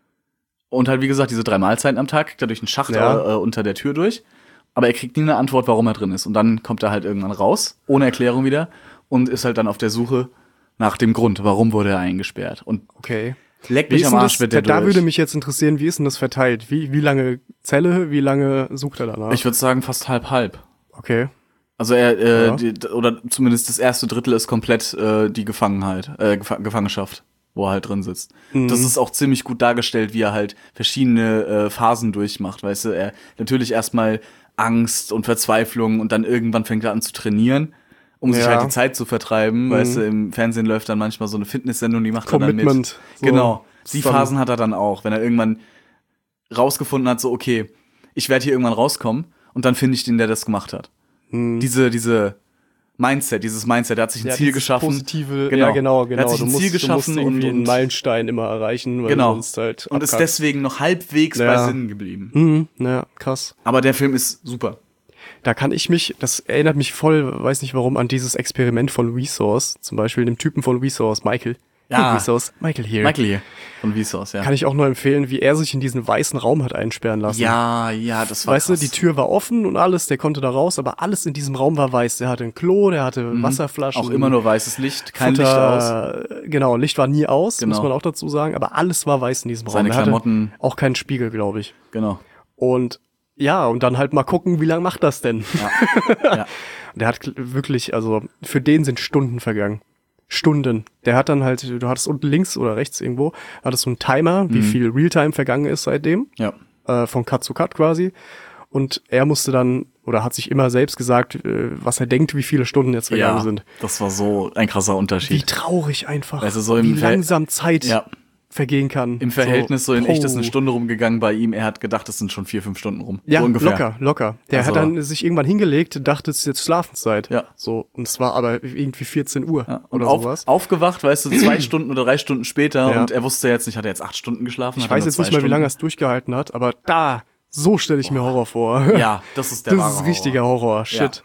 S1: Und halt, wie gesagt, diese drei Mahlzeiten am Tag kriegt er durch einen Schacht
S4: Ja.
S1: äh, unter der Tür durch. Aber er kriegt nie eine Antwort, warum er drin ist. Und dann kommt er halt irgendwann raus, ohne Erklärung wieder, und ist halt dann auf der Suche nach dem Grund, warum wurde er eingesperrt. Und
S4: Okay.
S1: leck
S4: Wie
S1: mich
S4: ist
S1: am
S4: denn
S1: Arsch
S4: das,
S1: wird
S4: da,
S1: der
S4: da
S1: durch.
S4: würde mich jetzt interessieren, wie ist denn das verteilt? Wie, wie lange Zelle, wie lange sucht er danach?
S1: Ich würde sagen, fast halb-halb.
S4: okay.
S1: Also er, äh,
S4: Ja.
S1: die, oder zumindest das erste Drittel ist komplett äh, die Gefangenheit, äh, Gef Gefangenschaft, wo er halt drin sitzt.
S4: Mhm.
S1: Das ist auch ziemlich gut dargestellt, wie er halt verschiedene äh, Phasen durchmacht, weißt du, er natürlich erstmal Angst und Verzweiflung und dann irgendwann fängt er an zu trainieren, um sich
S4: Ja.
S1: halt die Zeit zu vertreiben, weißt du, im Fernsehen läuft dann manchmal so eine Fitnesssendung, die macht er dann mit.
S4: Commitment. So.
S1: Genau, die
S4: Dann-
S1: Phasen hat er dann auch, wenn er irgendwann rausgefunden hat, so okay, ich werde hier irgendwann rauskommen und dann finde ich den, der das gemacht hat. Diese, diese Mindset, dieses Mindset, der hat sich ein
S4: Ja,
S1: Ziel
S4: dieses
S1: geschaffen.
S4: Positive,
S1: Genau.
S4: ja genau,
S1: Der
S4: genau.
S1: hat sich
S4: du
S1: ein
S4: musst,
S1: Ziel
S4: du musst
S1: geschaffen
S4: irgendwie
S1: und-
S4: einen
S1: und-
S4: Meilenstein immer erreichen, weil
S1: Genau.
S4: du sonst halt
S1: Und ist
S4: abkackst.
S1: deswegen noch halbwegs
S4: Ja.
S1: bei Sinnen geblieben.
S4: Mhm, ja, krass.
S1: Aber der Film ist super.
S4: Da kann ich mich, das erinnert mich voll, weiß nicht warum, an dieses Experiment von Resource, zum Beispiel dem Typen von Resource, Michael.
S1: Ja.
S4: Hey, Resource, Michael hier.
S1: Michael hier von Vsauce, ja.
S4: Kann ich auch nur empfehlen, wie er sich in diesen weißen Raum hat einsperren lassen.
S1: Ja, ja, das war
S4: Weißt
S1: krass.
S4: du, die Tür war offen und alles, der konnte da raus, aber alles in diesem Raum war weiß. Der hatte ein Klo, der hatte Wasserflaschen.
S1: Auch immer nur weißes Licht, kein
S4: Futter,
S1: Licht aus.
S4: Genau, Licht war nie aus,
S1: Genau.
S4: muss man auch dazu sagen, aber alles war weiß in diesem Raum.
S1: Seine
S4: Der hatte
S1: Klamotten.
S4: auch keinen Spiegel, glaube ich.
S1: Genau.
S4: Und ja, und dann halt mal gucken, wie lange macht das denn?
S1: Ja. ja.
S4: Der hat kl- wirklich, also für den sind Stunden vergangen. Stunden. Der hat dann halt, du hattest unten links oder rechts irgendwo, hattest so einen Timer, wie viel Realtime vergangen ist seitdem,
S1: Ja.
S4: äh, von Cut zu Cut quasi. Und er musste dann, oder hat sich immer selbst gesagt, äh, was er denkt, wie viele Stunden jetzt vergangen
S1: Ja,
S4: sind.
S1: das war so ein krasser
S4: Wie
S1: Unterschied.
S4: traurig einfach,
S1: Also so im
S4: wie
S1: Ver-
S4: langsam Zeit
S1: Ja.
S4: vergehen kann.
S1: Im Verhältnis so, in echt ist eine
S4: oh.
S1: Stunde rumgegangen bei ihm. Er hat gedacht, es sind schon vier, fünf Stunden rum.
S4: Ja,
S1: so ungefähr.
S4: locker, locker. Der
S1: Also-
S4: hat dann sich irgendwann hingelegt, dachte, es ist jetzt Schlafenszeit.
S1: Ja.
S4: So, und es war aber irgendwie vierzehn Uhr
S1: Ja, und
S4: oder
S1: auf,
S4: sowas.
S1: aufgewacht, weißt du, zwei Stunden oder drei Stunden später
S4: Ja.
S1: und er wusste jetzt nicht, hat er jetzt acht Stunden geschlafen?
S4: Ich
S1: hat er
S4: weiß
S1: nur
S4: jetzt
S1: zwei
S4: nicht mal, wie lange er
S1: Stunden?
S4: es durchgehalten hat, aber da, so stelle ich mir Horror vor.
S1: Ja, das ist der
S4: Das
S1: wahre
S4: ist
S1: Horror.
S4: richtiger Horror, shit.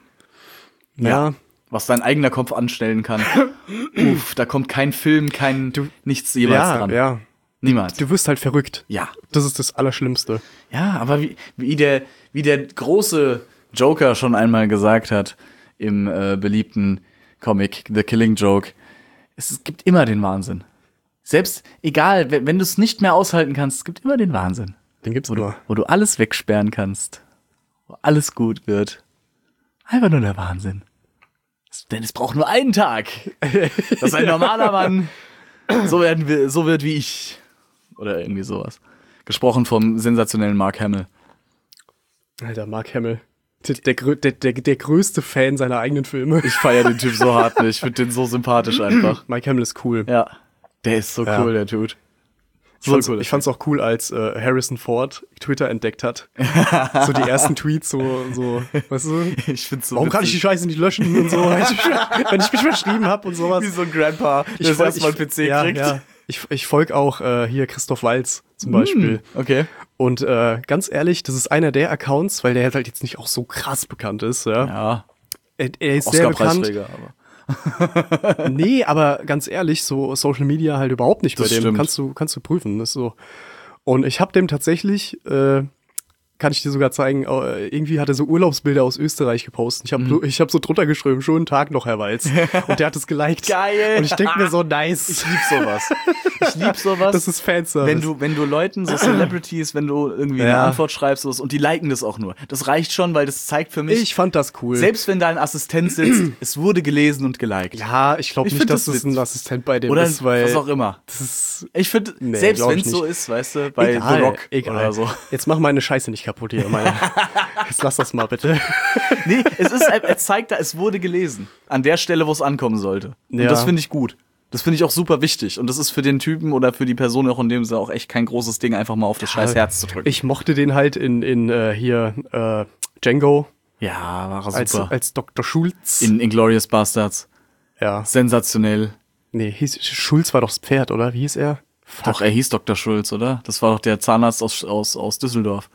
S4: Ja.
S1: Ja. Was dein eigener Kopf anstellen kann. Uff, da kommt kein Film, kein nichts jeweils
S4: Ja,
S1: dran.
S4: ja.
S1: Niemals.
S4: Du wirst halt verrückt.
S1: ja.
S4: Das ist das Allerschlimmste.
S1: Ja, aber wie, wie, der, wie der große Joker schon einmal gesagt hat im äh, beliebten Comic The Killing Joke, es gibt immer den Wahnsinn. Selbst, egal, wenn, wenn du es nicht mehr aushalten kannst, es gibt immer den Wahnsinn.
S4: Den gibt's
S1: Wo du,
S4: immer.
S1: wo du alles wegsperren kannst, wo alles gut wird. Einfach nur der Wahnsinn. Es- Denn es braucht nur einen Tag, dass ein normaler Mann so werden will, so wird wie ich. Oder irgendwie sowas. Gesprochen vom sensationellen Mark Hamill.
S4: Alter, Mark Hamill. Der, der, grö- der, der, der größte Fan seiner eigenen Filme.
S1: Ich feiere den Typ so hart nicht. Ich finde den so sympathisch einfach.
S4: Mike Hamill ist cool.
S1: Ja. Der ist so
S4: Ja.
S1: cool, der Dude.
S4: Ich fand's, cool, ich fand's auch cool, als äh, Harrison Ford Twitter entdeckt hat. So die ersten Tweets, so, so weißt du?
S1: Ich find's so
S4: Warum kann ich die Scheiße nicht löschen und so, wenn ich, wenn ich mich verschrieben habe und sowas.
S1: Wie so ein Grandpa, der
S4: Ich
S1: das erstmal einen P C
S4: ja,
S1: kriegt.
S4: ja. Ich, ich folge auch äh, hier Christoph Waltz zum Beispiel.
S1: Mm, okay.
S4: Und äh, ganz ehrlich, das ist einer der Accounts, weil der halt jetzt nicht auch so krass bekannt ist. Ja.
S1: Ja.
S4: Er, er ist sehr bekannt.
S1: Oscar-Preisträger, aber.
S4: Nee, aber ganz ehrlich, so Social Media halt überhaupt nicht bei
S1: Das
S4: dem.
S1: stimmt.
S4: Kannst du, kannst du prüfen. Das ist so. Und ich habe dem tatsächlich, äh, kann ich dir sogar zeigen, äh, irgendwie hat er so Urlaubsbilder aus Österreich gepostet. Ich habe
S1: Mhm.
S4: ich hab so drunter geschrieben, schönen Tag noch, Herr Walz. Und der hat es geliked.
S1: Geil.
S4: Und ich denke mir so, nice.
S1: Ich lieb sowas. Ich lieb sowas.
S4: Das ist Fanservice.
S1: Wenn du, wenn du Leuten, so Celebrities, wenn du irgendwie eine
S4: Ja.
S1: Antwort schreibst und die liken das auch nur. Das reicht schon, weil das zeigt für mich,
S4: ich fand das cool.
S1: selbst wenn da ein Assistent sitzt, es wurde gelesen und geliked.
S4: Ja, ich glaube
S1: Ich
S4: nicht,
S1: find
S4: dass
S1: das
S4: das ein
S1: witzig.
S4: Assistent bei dem
S1: Oder
S4: ist, weil
S1: was auch immer.
S4: das ist
S1: Ich finde,
S4: Nee,
S1: selbst
S4: glaub
S1: wenn
S4: ich
S1: es so
S4: nicht.
S1: ist, weißt du, bei
S4: egal,
S1: The Rock
S4: egal.
S1: oder so.
S4: Jetzt mach meine Scheiße nicht kaputt hier. Meine. Jetzt lass das mal bitte.
S1: Nee, es ist, er zeigt da, es wurde gelesen. An der Stelle, wo es ankommen sollte. Und
S4: Ja.
S1: das finde ich gut. Das finde ich auch super wichtig. Und das ist für den Typen oder für die Person auch in dem Sinne auch echt kein großes Ding, einfach mal auf das scheiß Herz zu drücken.
S4: Ich mochte den halt in, in äh, hier äh, Django
S1: Ja, war er
S4: als,
S1: super.
S4: als Doktor Schulz.
S1: in Inglourious Bastards.
S4: ja.
S1: Sensationell.
S4: Nee, hieß, Schulz war doch das Pferd, oder? Wie hieß er?
S1: Doch, er hieß Doktor Schulz, oder? Das war doch der Zahnarzt aus, aus, aus Düsseldorf.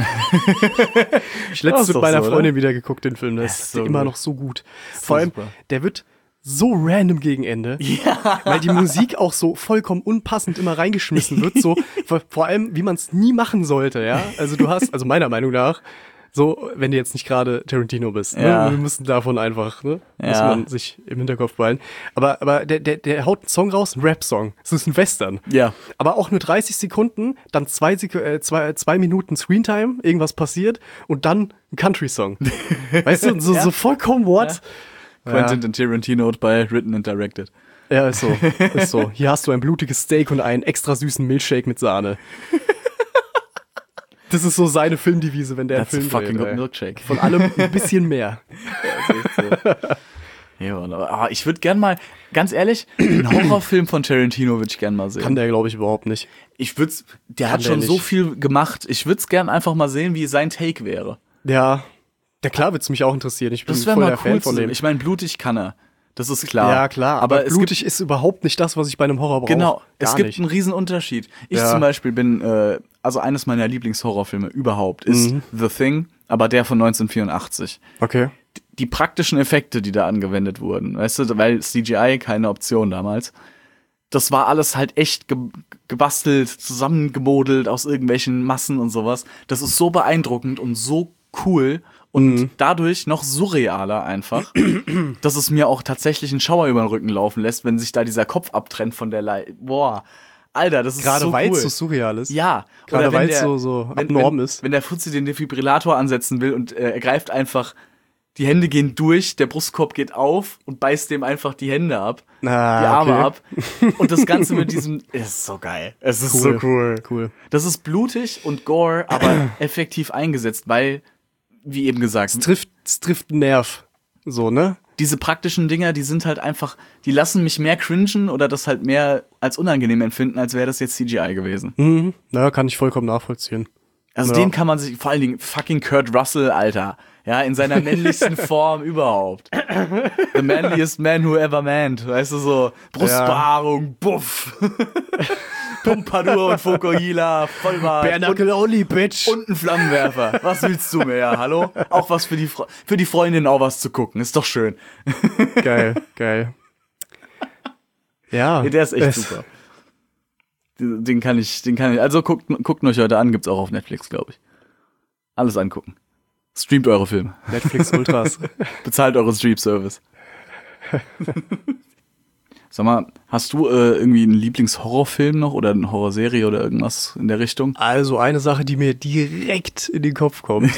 S4: Ich
S1: Ja,
S4: letztens
S1: ist
S4: mit
S1: doch
S4: meiner
S1: so,
S4: Freundin wieder geguckt, den Film. Der
S1: Das
S4: ist,
S1: ist so
S4: immer
S1: gut.
S4: noch so gut. Vor allem,
S1: super.
S4: der wird so random gegen Ende.
S1: Ja.
S4: Weil die Musik auch so vollkommen unpassend immer reingeschmissen wird. So, vor, vor allem, wie man es nie machen sollte, ja. Also du hast, also meiner Meinung nach, so, wenn du jetzt nicht gerade Tarantino bist,
S1: Ja.
S4: ne? Wir müssen davon einfach, ne? Muss
S1: Ja.
S4: man sich im Hinterkopf behalten. Aber, aber der, der, der haut einen Song raus, einen Rap-Song. Das ist ein Western.
S1: Ja.
S4: Aber auch nur dreißig Sekunden, dann zwei, Sek äh, zwei, zwei Minuten Screentime, irgendwas passiert und dann ein Country-Song. Weißt du, so,
S1: Ja.
S4: so vollkommen what?
S1: Quentin and Tarantino bei Written and Directed.
S4: Ja, ist so. Ist so. Hier hast du ein blutiges Steak und einen extra süßen Milchshake mit Sahne. Das ist so seine Filmdevise, wenn der
S1: That's
S4: einen
S1: a
S4: Film
S1: fucking
S4: dreht,
S1: good
S4: ey.
S1: milkshake.
S4: Von allem ein bisschen mehr.
S1: Ja, aber ich würde gern mal, ganz ehrlich, einen Horrorfilm von Tarantino würde ich gern mal sehen.
S4: Kann der, glaube ich, überhaupt nicht.
S1: Ich würde der
S4: Kann
S1: hat
S4: der
S1: schon so
S4: nicht.
S1: viel gemacht. Ich würde es gern einfach mal sehen, wie sein Take wäre.
S4: Ja. Ja, klar wird's mich auch interessieren. Ich bin
S1: Das wäre
S4: voll
S1: mal
S4: der
S1: cool
S4: Fan
S1: zu
S4: von
S1: sehen.
S4: dem.
S1: Ich meine, blutig kann er. Das ist klar.
S4: Ja, klar. Aber,
S1: aber es
S4: blutig
S1: gibt,
S4: ist überhaupt nicht das, was ich bei einem Horror brauche.
S1: genau, es
S4: Gar
S1: gibt
S4: nicht.
S1: einen riesen Unterschied. Ich
S4: Ja.
S1: zum Beispiel bin, äh, also eines meiner Lieblingshorrorfilme überhaupt ist
S4: Mhm.
S1: The Thing, aber der von neunzehnhundertvierundachtzig.
S4: Okay.
S1: Die praktischen Effekte, die da angewendet wurden, weißt du, weil C G I keine Option damals. Das war alles halt echt ge gebastelt, zusammengemodelt aus irgendwelchen Massen und sowas. Das ist so beeindruckend und so cool und
S4: Mhm.
S1: dadurch noch surrealer einfach, dass es mir auch tatsächlich einen Schauer über den Rücken laufen lässt, wenn sich da dieser Kopf abtrennt von der Leiche. Boah, Alter, das ist
S4: Gerade
S1: so
S4: weil
S1: cool.
S4: es so surreal ist.
S1: Ja,
S4: Gerade
S1: oder wenn
S4: weil's
S1: der-
S4: so- so
S1: wenn,
S4: abnorm
S1: wenn,
S4: ist.
S1: Wenn der Fuzzi den Defibrillator ansetzen will und äh, er greift einfach, die Hände gehen durch, der Brustkorb geht auf und beißt dem einfach die Hände ab,
S4: Ah,
S1: die Arme
S4: okay.
S1: ab. Und das Ganze mit diesem, es ist so geil. Es ist
S4: Cool.
S1: so cool.
S4: Cool.
S1: Das ist blutig und gore, aber effektiv eingesetzt, weil, wie eben gesagt,
S4: Es trifft, es trifft einen Nerv. So, ne?
S1: diese praktischen Dinger, die sind halt einfach, die lassen mich mehr cringen oder das halt mehr als unangenehm empfinden, als wäre das jetzt C G I gewesen.
S4: Mhm. Na, kann ich vollkommen nachvollziehen.
S1: Also
S4: Ja.
S1: den kann man sich, vor allen Dingen fucking Kurt Russell, Alter. Ja, in seiner männlichsten Form überhaupt. The manliest man who ever manned. Weißt du, so Brustbehaarung, buff. Pompadour und Fokuhila, Vollbart.
S4: Bare only, bitch.
S1: Und ein Flammenwerfer. Was willst du mehr, hallo? Auch was für die, Fre für die Freundin auch was zu gucken. Ist doch schön.
S4: Geil, geil. Ja.
S1: Nee, der ist echt
S4: es-
S1: super. Den den kann ich, den kann ich, also guckt, guckt euch heute an, gibt's auch auf Netflix, glaube ich. Alles angucken. Streamt eure Filme.
S4: Netflix Ultras.
S1: Bezahlt euren Stream-Service. Sag mal, hast du äh, irgendwie einen Lieblingshorrorfilm noch oder eine Horrorserie oder irgendwas in der Richtung?
S4: Also eine Sache, die mir direkt in den Kopf kommt.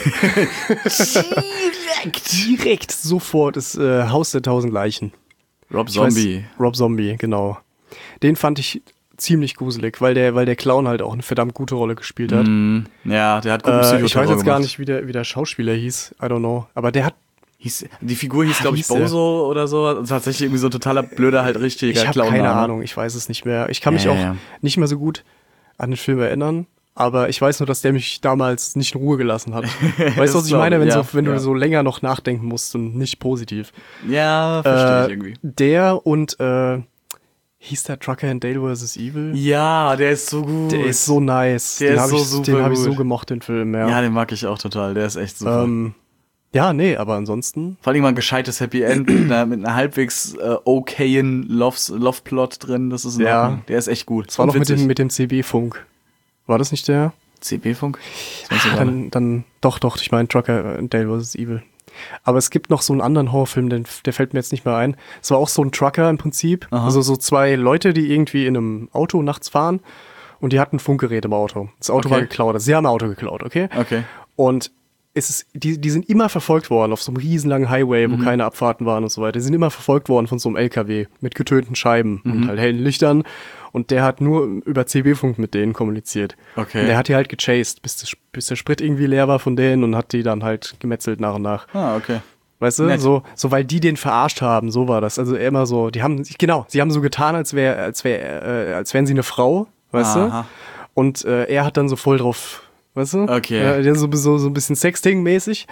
S4: direkt. Direkt sofort ist äh, Haus der tausend Leichen.
S1: Rob
S4: Ich weiß-
S1: Zombie.
S4: Rob Zombie, genau. Den fand ich ziemlich gruselig, weil der, weil der Clown halt auch eine verdammt gute Rolle gespielt hat.
S1: Mm, ja, der hat guten
S4: Äh, ich
S1: Psychoterror
S4: weiß jetzt gar
S1: gemacht.
S4: nicht, wie der, wie der Schauspieler hieß. I don't know. Aber der hat,
S1: Hieß, die Figur hieß, glaube ich,
S4: hieß der?
S1: Bozo oder so. Also tatsächlich irgendwie so ein totaler blöder, halt richtiger
S4: ich habe
S1: Clown.
S4: keine Ahnung, ich weiß es nicht mehr. Ich kann mich
S1: Ja,
S4: auch
S1: ja.
S4: nicht mehr so gut an den Film erinnern. Aber ich weiß nur, dass der mich damals nicht in Ruhe gelassen hat. Weißt du, was ich meine, wenn,
S1: ja,
S4: so, wenn
S1: ja.
S4: du so länger noch nachdenken musst und nicht positiv.
S1: Ja, verstehe
S4: Äh,
S1: ich irgendwie.
S4: Der und, äh, hieß der Trucker and Dale versus. Evil?
S1: Ja, der ist so gut.
S4: Der ist so nice.
S1: Der
S4: den
S1: ist
S4: hab
S1: so
S4: ich,
S1: super
S4: Den habe ich
S1: gut.
S4: so gemocht, den Film, ja.
S1: Ja, den mag ich auch total. Der ist echt super.
S4: ähm, ja, nee, aber ansonsten.
S1: Vor allem mal ein gescheites Happy End mit einer, mit einer halbwegs äh, okayen Love- Love-Plot drin. Das ist in
S4: Ja.
S1: Ordnung. Der ist echt gut.
S4: Das war noch mit dem, mit dem C B-Funk. War das nicht der?
S1: C B-Funk? Das meinst du gerade?
S4: Dann, dann, doch, doch, ich meine Trucker and Dale versus. Evil. Aber es gibt noch so einen anderen Horrorfilm, den, der fällt mir jetzt nicht mehr ein. Es war auch so ein Trucker im Prinzip.
S1: Aha.
S4: Also so zwei Leute, die irgendwie in einem Auto nachts fahren und die hatten ein Funkgerät im Auto. Das Auto
S1: Okay.
S4: war geklaut. Also sie haben ein Auto geklaut, okay?
S1: Okay.
S4: Und es ist, die, die sind immer verfolgt worden auf so einem riesenlangen Highway, wo keine Abfahrten waren und so weiter. Die sind immer verfolgt worden von so einem L K W mit getönten Scheiben und halt hellen Lichtern. Und der hat nur über C B-Funk mit denen kommuniziert.
S1: Okay.
S4: Und der hat die halt gechased, bis, das, bis der Sprit irgendwie leer war von denen und hat die dann halt gemetzelt nach und nach.
S1: Ah, okay.
S4: Weißt du,
S1: Nett.
S4: so, so weil die den verarscht haben, so war das. Also immer so, die haben, genau, sie haben so getan, als wär, als wär, äh, als wären sie eine Frau, weißt
S1: Aha.
S4: du? Und äh, er hat dann so voll drauf, weißt du?
S1: Okay.
S4: Ja, der so, so, so ein bisschen Sexting-mäßig.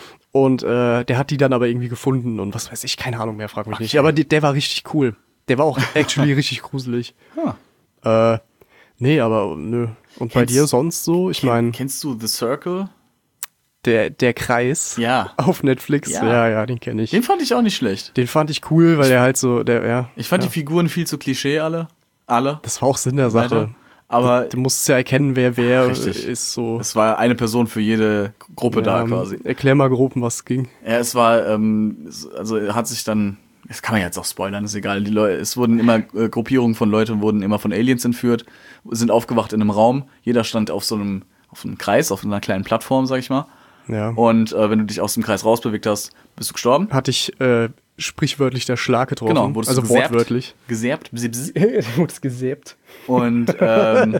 S4: Und äh, der hat die dann aber irgendwie gefunden und was weiß ich, keine Ahnung mehr, frag mich nicht. Aber die, der war richtig cool. Der war auch actually richtig gruselig.
S1: Ah.
S4: Äh, nee, aber nö. Und bei
S1: Kennst-
S4: dir sonst so? Ich meine,
S1: Kennst du The Circle?
S4: der, der Kreis
S1: Ja.
S4: auf Netflix,
S1: Ja.
S4: ja, ja, den kenne ich.
S1: Den fand ich auch nicht schlecht.
S4: Den fand ich cool, weil der halt so, der, ja.
S1: Ich fand
S4: ja.
S1: die Figuren viel zu Klischee alle. Alle.
S4: Das war auch Sinn der Sache.
S1: Weiter. Aber
S4: Du musst ja erkennen, wer wer
S1: Richtig.
S4: ist so.
S1: es war eine Person für jede Gruppe da
S4: Ja,
S1: quasi.
S4: Erklär mal grob, um was es ging.
S1: Ja, es war, ähm, es- also er hat sich dann, das kann man jetzt auch spoilern, ist egal. Die Leute, es wurden immer äh, Gruppierungen von Leuten wurden immer von Aliens entführt, sind aufgewacht in einem Raum. Jeder stand auf so einem, auf einem Kreis, auf einer kleinen Plattform, sag ich mal.
S4: Ja.
S1: Und äh, wenn du dich aus dem Kreis rausbewegt hast, bist du gestorben.
S4: Hatte ich äh, sprichwörtlich der Schlag getroffen.
S1: Genau, wurdest
S4: also
S1: du gesäbt,
S4: wortwörtlich.
S1: Gesäbt. bzz, bzz.
S4: Du wurdest gesäbt.
S1: Und ähm,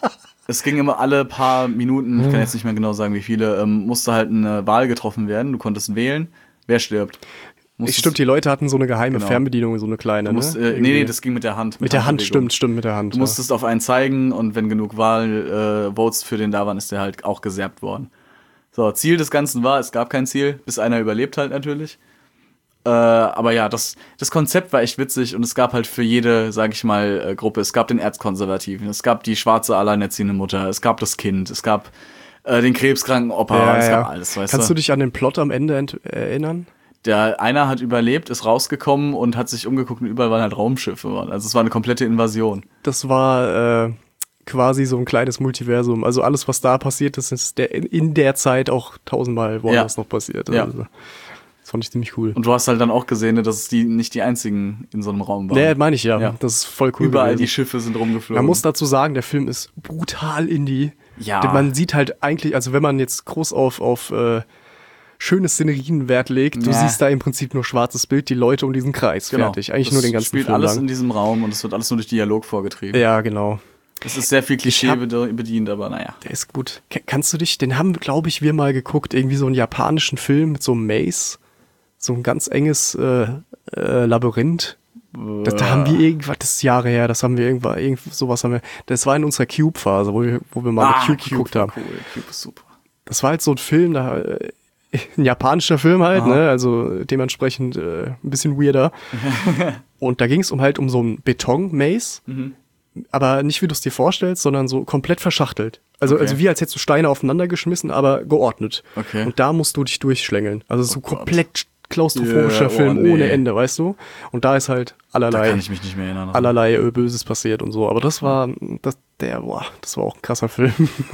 S1: es ging immer alle paar Minuten, ich kann jetzt nicht mehr genau sagen, wie viele, ähm, musste halt eine Wahl getroffen werden. Du konntest wählen, wer stirbt.
S4: Ich
S1: Musstest-
S4: stimmt, die Leute hatten so eine geheime
S1: Genau.
S4: Fernbedienung, so eine kleine.
S1: Du musst,
S4: ne?
S1: äh, nee,
S4: Irgendwie.
S1: nee, das ging mit der Hand.
S4: mit der Hand,
S1: Handbewegung.
S4: stimmt, stimmt, mit der Hand.
S1: Du musstest auf einen zeigen und wenn genug Wahl äh, Votes für den da waren, ist der halt auch geserbt worden. So, Ziel des Ganzen war, es gab kein Ziel, bis einer überlebt halt natürlich. Äh, aber ja, das, das Konzept war echt witzig und es gab halt für jede, sag ich mal, äh, Gruppe, es gab den Erzkonservativen, es gab die schwarze alleinerziehende Mutter, es gab das Kind, es gab äh, den krebskranken Opa,
S4: Ja,
S1: es
S4: ja.
S1: gab alles, weißt
S4: Kannst
S1: du.
S4: du dich an den Plot am Ende ent- erinnern?
S1: Der einer hat überlebt, ist rausgekommen und hat sich umgeguckt und überall waren halt Raumschiffe. Also es war eine komplette Invasion.
S4: Das war äh, quasi so ein kleines Multiversum. Also alles, was da passiert ist, ist der, in, in der Zeit auch tausendmal woanders
S1: Ja.
S4: noch passiert.
S1: Ja.
S4: Also, das fand ich ziemlich cool.
S1: Und du hast halt dann auch gesehen, ne, dass es die nicht die einzigen in so einem Raum waren.
S4: Nee, meine ich ja.
S1: Ja.
S4: Das ist voll cool
S1: Überall die
S4: gewesen.
S1: Schiffe sind rumgeflogen.
S4: Man muss dazu sagen, der Film ist brutal indie.
S1: Ja.
S4: Denn man sieht halt eigentlich, also wenn man jetzt groß auf, auf äh, schöne Szenerien Wert legt, du
S1: Ja.
S4: siehst da im Prinzip nur schwarzes Bild, die Leute um diesen Kreis.
S1: genau.
S4: Fertig. Eigentlich
S1: das
S4: nur den ganzen
S1: spielt
S4: Film
S1: alles
S4: lang.
S1: in diesem Raum und es wird alles nur durch Dialog vorgetrieben.
S4: Ja, genau.
S1: Es ist sehr viel Klischee
S4: hab-
S1: bede- bedient, aber naja.
S4: Der ist gut. K- kannst du dich, den haben, glaube ich, wir mal geguckt, irgendwie so einen japanischen Film mit so einem Maze. So ein ganz enges äh, äh, Labyrinth. Da, da haben wir irgendwas, das ist Jahre her, das haben wir irgendwann, irgend sowas haben wir, das war in unserer Cube-Phase, wo wir, wo wir mal mit Cube, geguckt
S1: war
S4: haben.
S1: Cool. Cube ist super.
S4: Das war halt so ein Film, da, äh, ein japanischer Film halt,
S1: Aha.
S4: ne, also dementsprechend äh, ein bisschen weirder. Und da ging es um halt um so ein Beton-Maze,
S1: Mhm.
S4: aber nicht wie du es dir vorstellst, sondern so komplett verschachtelt. Also,
S1: Okay.
S4: also wie als hättest du Steine aufeinander geschmissen, aber geordnet.
S1: Okay.
S4: Und da musst du dich durchschlängeln. Also so
S1: Oh Gott.
S4: komplett klaustrophobischer
S1: Yeah, oh
S4: Film
S1: nee.
S4: ohne Ende, weißt du? Und da ist halt
S1: Da
S4: allerlei,
S1: kann ich mich nicht mehr erinnern.
S4: allerlei äh, Böses passiert und so. Aber das war, das, der, boah, das war auch ein krasser Film.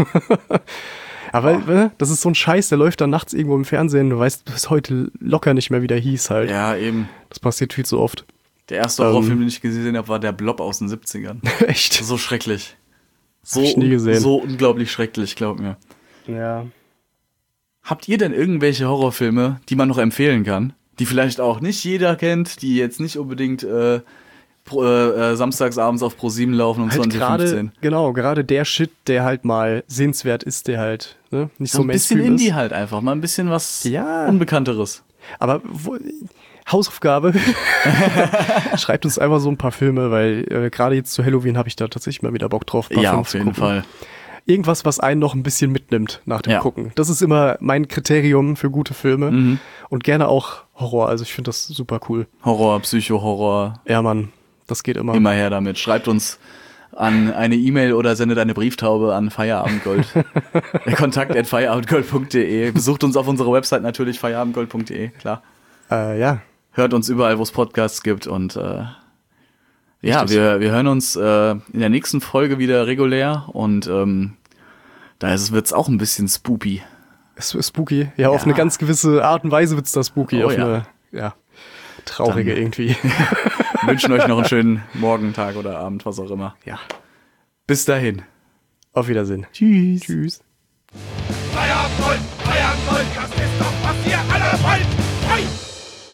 S4: Aber ne, das ist so ein Scheiß, der läuft dann nachts irgendwo im Fernsehen. Du weißt bis heute locker nicht mehr, wie der hieß halt.
S1: Ja, eben.
S4: Das passiert viel zu oft.
S1: Der erste
S4: Ähm.
S1: Horrorfilm, den ich gesehen habe, war der Blob aus den siebzigern.
S4: Echt?
S1: So schrecklich. So,
S4: ich nie gesehen.
S1: so unglaublich schrecklich, glaub mir.
S4: Ja.
S1: Habt ihr denn irgendwelche Horrorfilme, die man noch empfehlen kann? Die vielleicht auch nicht jeder kennt, die jetzt nicht unbedingt äh, pro, äh, samstagsabends auf ProSieben laufen um
S4: Halt
S1: zwanzig Uhr
S4: gerade,
S1: fünfzehn.
S4: genau, gerade der Shit, der halt mal sehenswert ist, der halt ne, nicht so,
S1: So ein bisschen
S4: Mainstream
S1: Indie
S4: ist.
S1: halt einfach, mal ein bisschen was
S4: Ja.
S1: Unbekannteres.
S4: Aber wo, Hausaufgabe. Schreibt uns einfach so ein paar Filme, weil äh, gerade jetzt zu Halloween habe ich da tatsächlich mal wieder Bock drauf. ein paar
S1: Ja,
S4: Filme
S1: auf
S4: zu
S1: jeden
S4: gucken.
S1: Fall.
S4: Irgendwas, was einen noch ein bisschen mitnimmt nach dem
S1: Ja.
S4: Gucken. Das ist immer mein Kriterium für gute Filme.
S1: Mhm.
S4: Und gerne auch Horror. Also ich finde das super cool.
S1: Horror, Psycho-Horror,
S4: Ja, Mann, das geht immer.
S1: immer her damit. Schreibt uns an eine E-Mail oder sendet eine Brieftaube an Feierabendgold. Kontakt at feierabendgold punkt de. Besucht uns auf unserer Website natürlich feierabendgold punkt de, klar.
S4: Äh, ja,
S1: Hört uns überall, wo es Podcasts gibt und äh, ja,
S4: Richtig.
S1: wir, wir hören uns äh, in der nächsten Folge wieder regulär und ähm, da wird es auch ein bisschen spoopy.
S4: es ist spooky. Ja, auf
S1: Ja.
S4: eine ganz gewisse Art und Weise wird's da spooky.
S1: Oh,
S4: auf
S1: ja.
S4: eine, ja, traurige
S1: Dann-
S4: irgendwie.
S1: Wir wünschen euch noch einen schönen Morgen, Tag oder Abend, was auch immer.
S4: Ja,
S1: Bis dahin.
S4: auf Wiedersehen.
S1: Tschüss.
S4: Tschüss.
S2: Feierabend Gold, Feierabend Gold, das ist doch, was ihr alle wollt.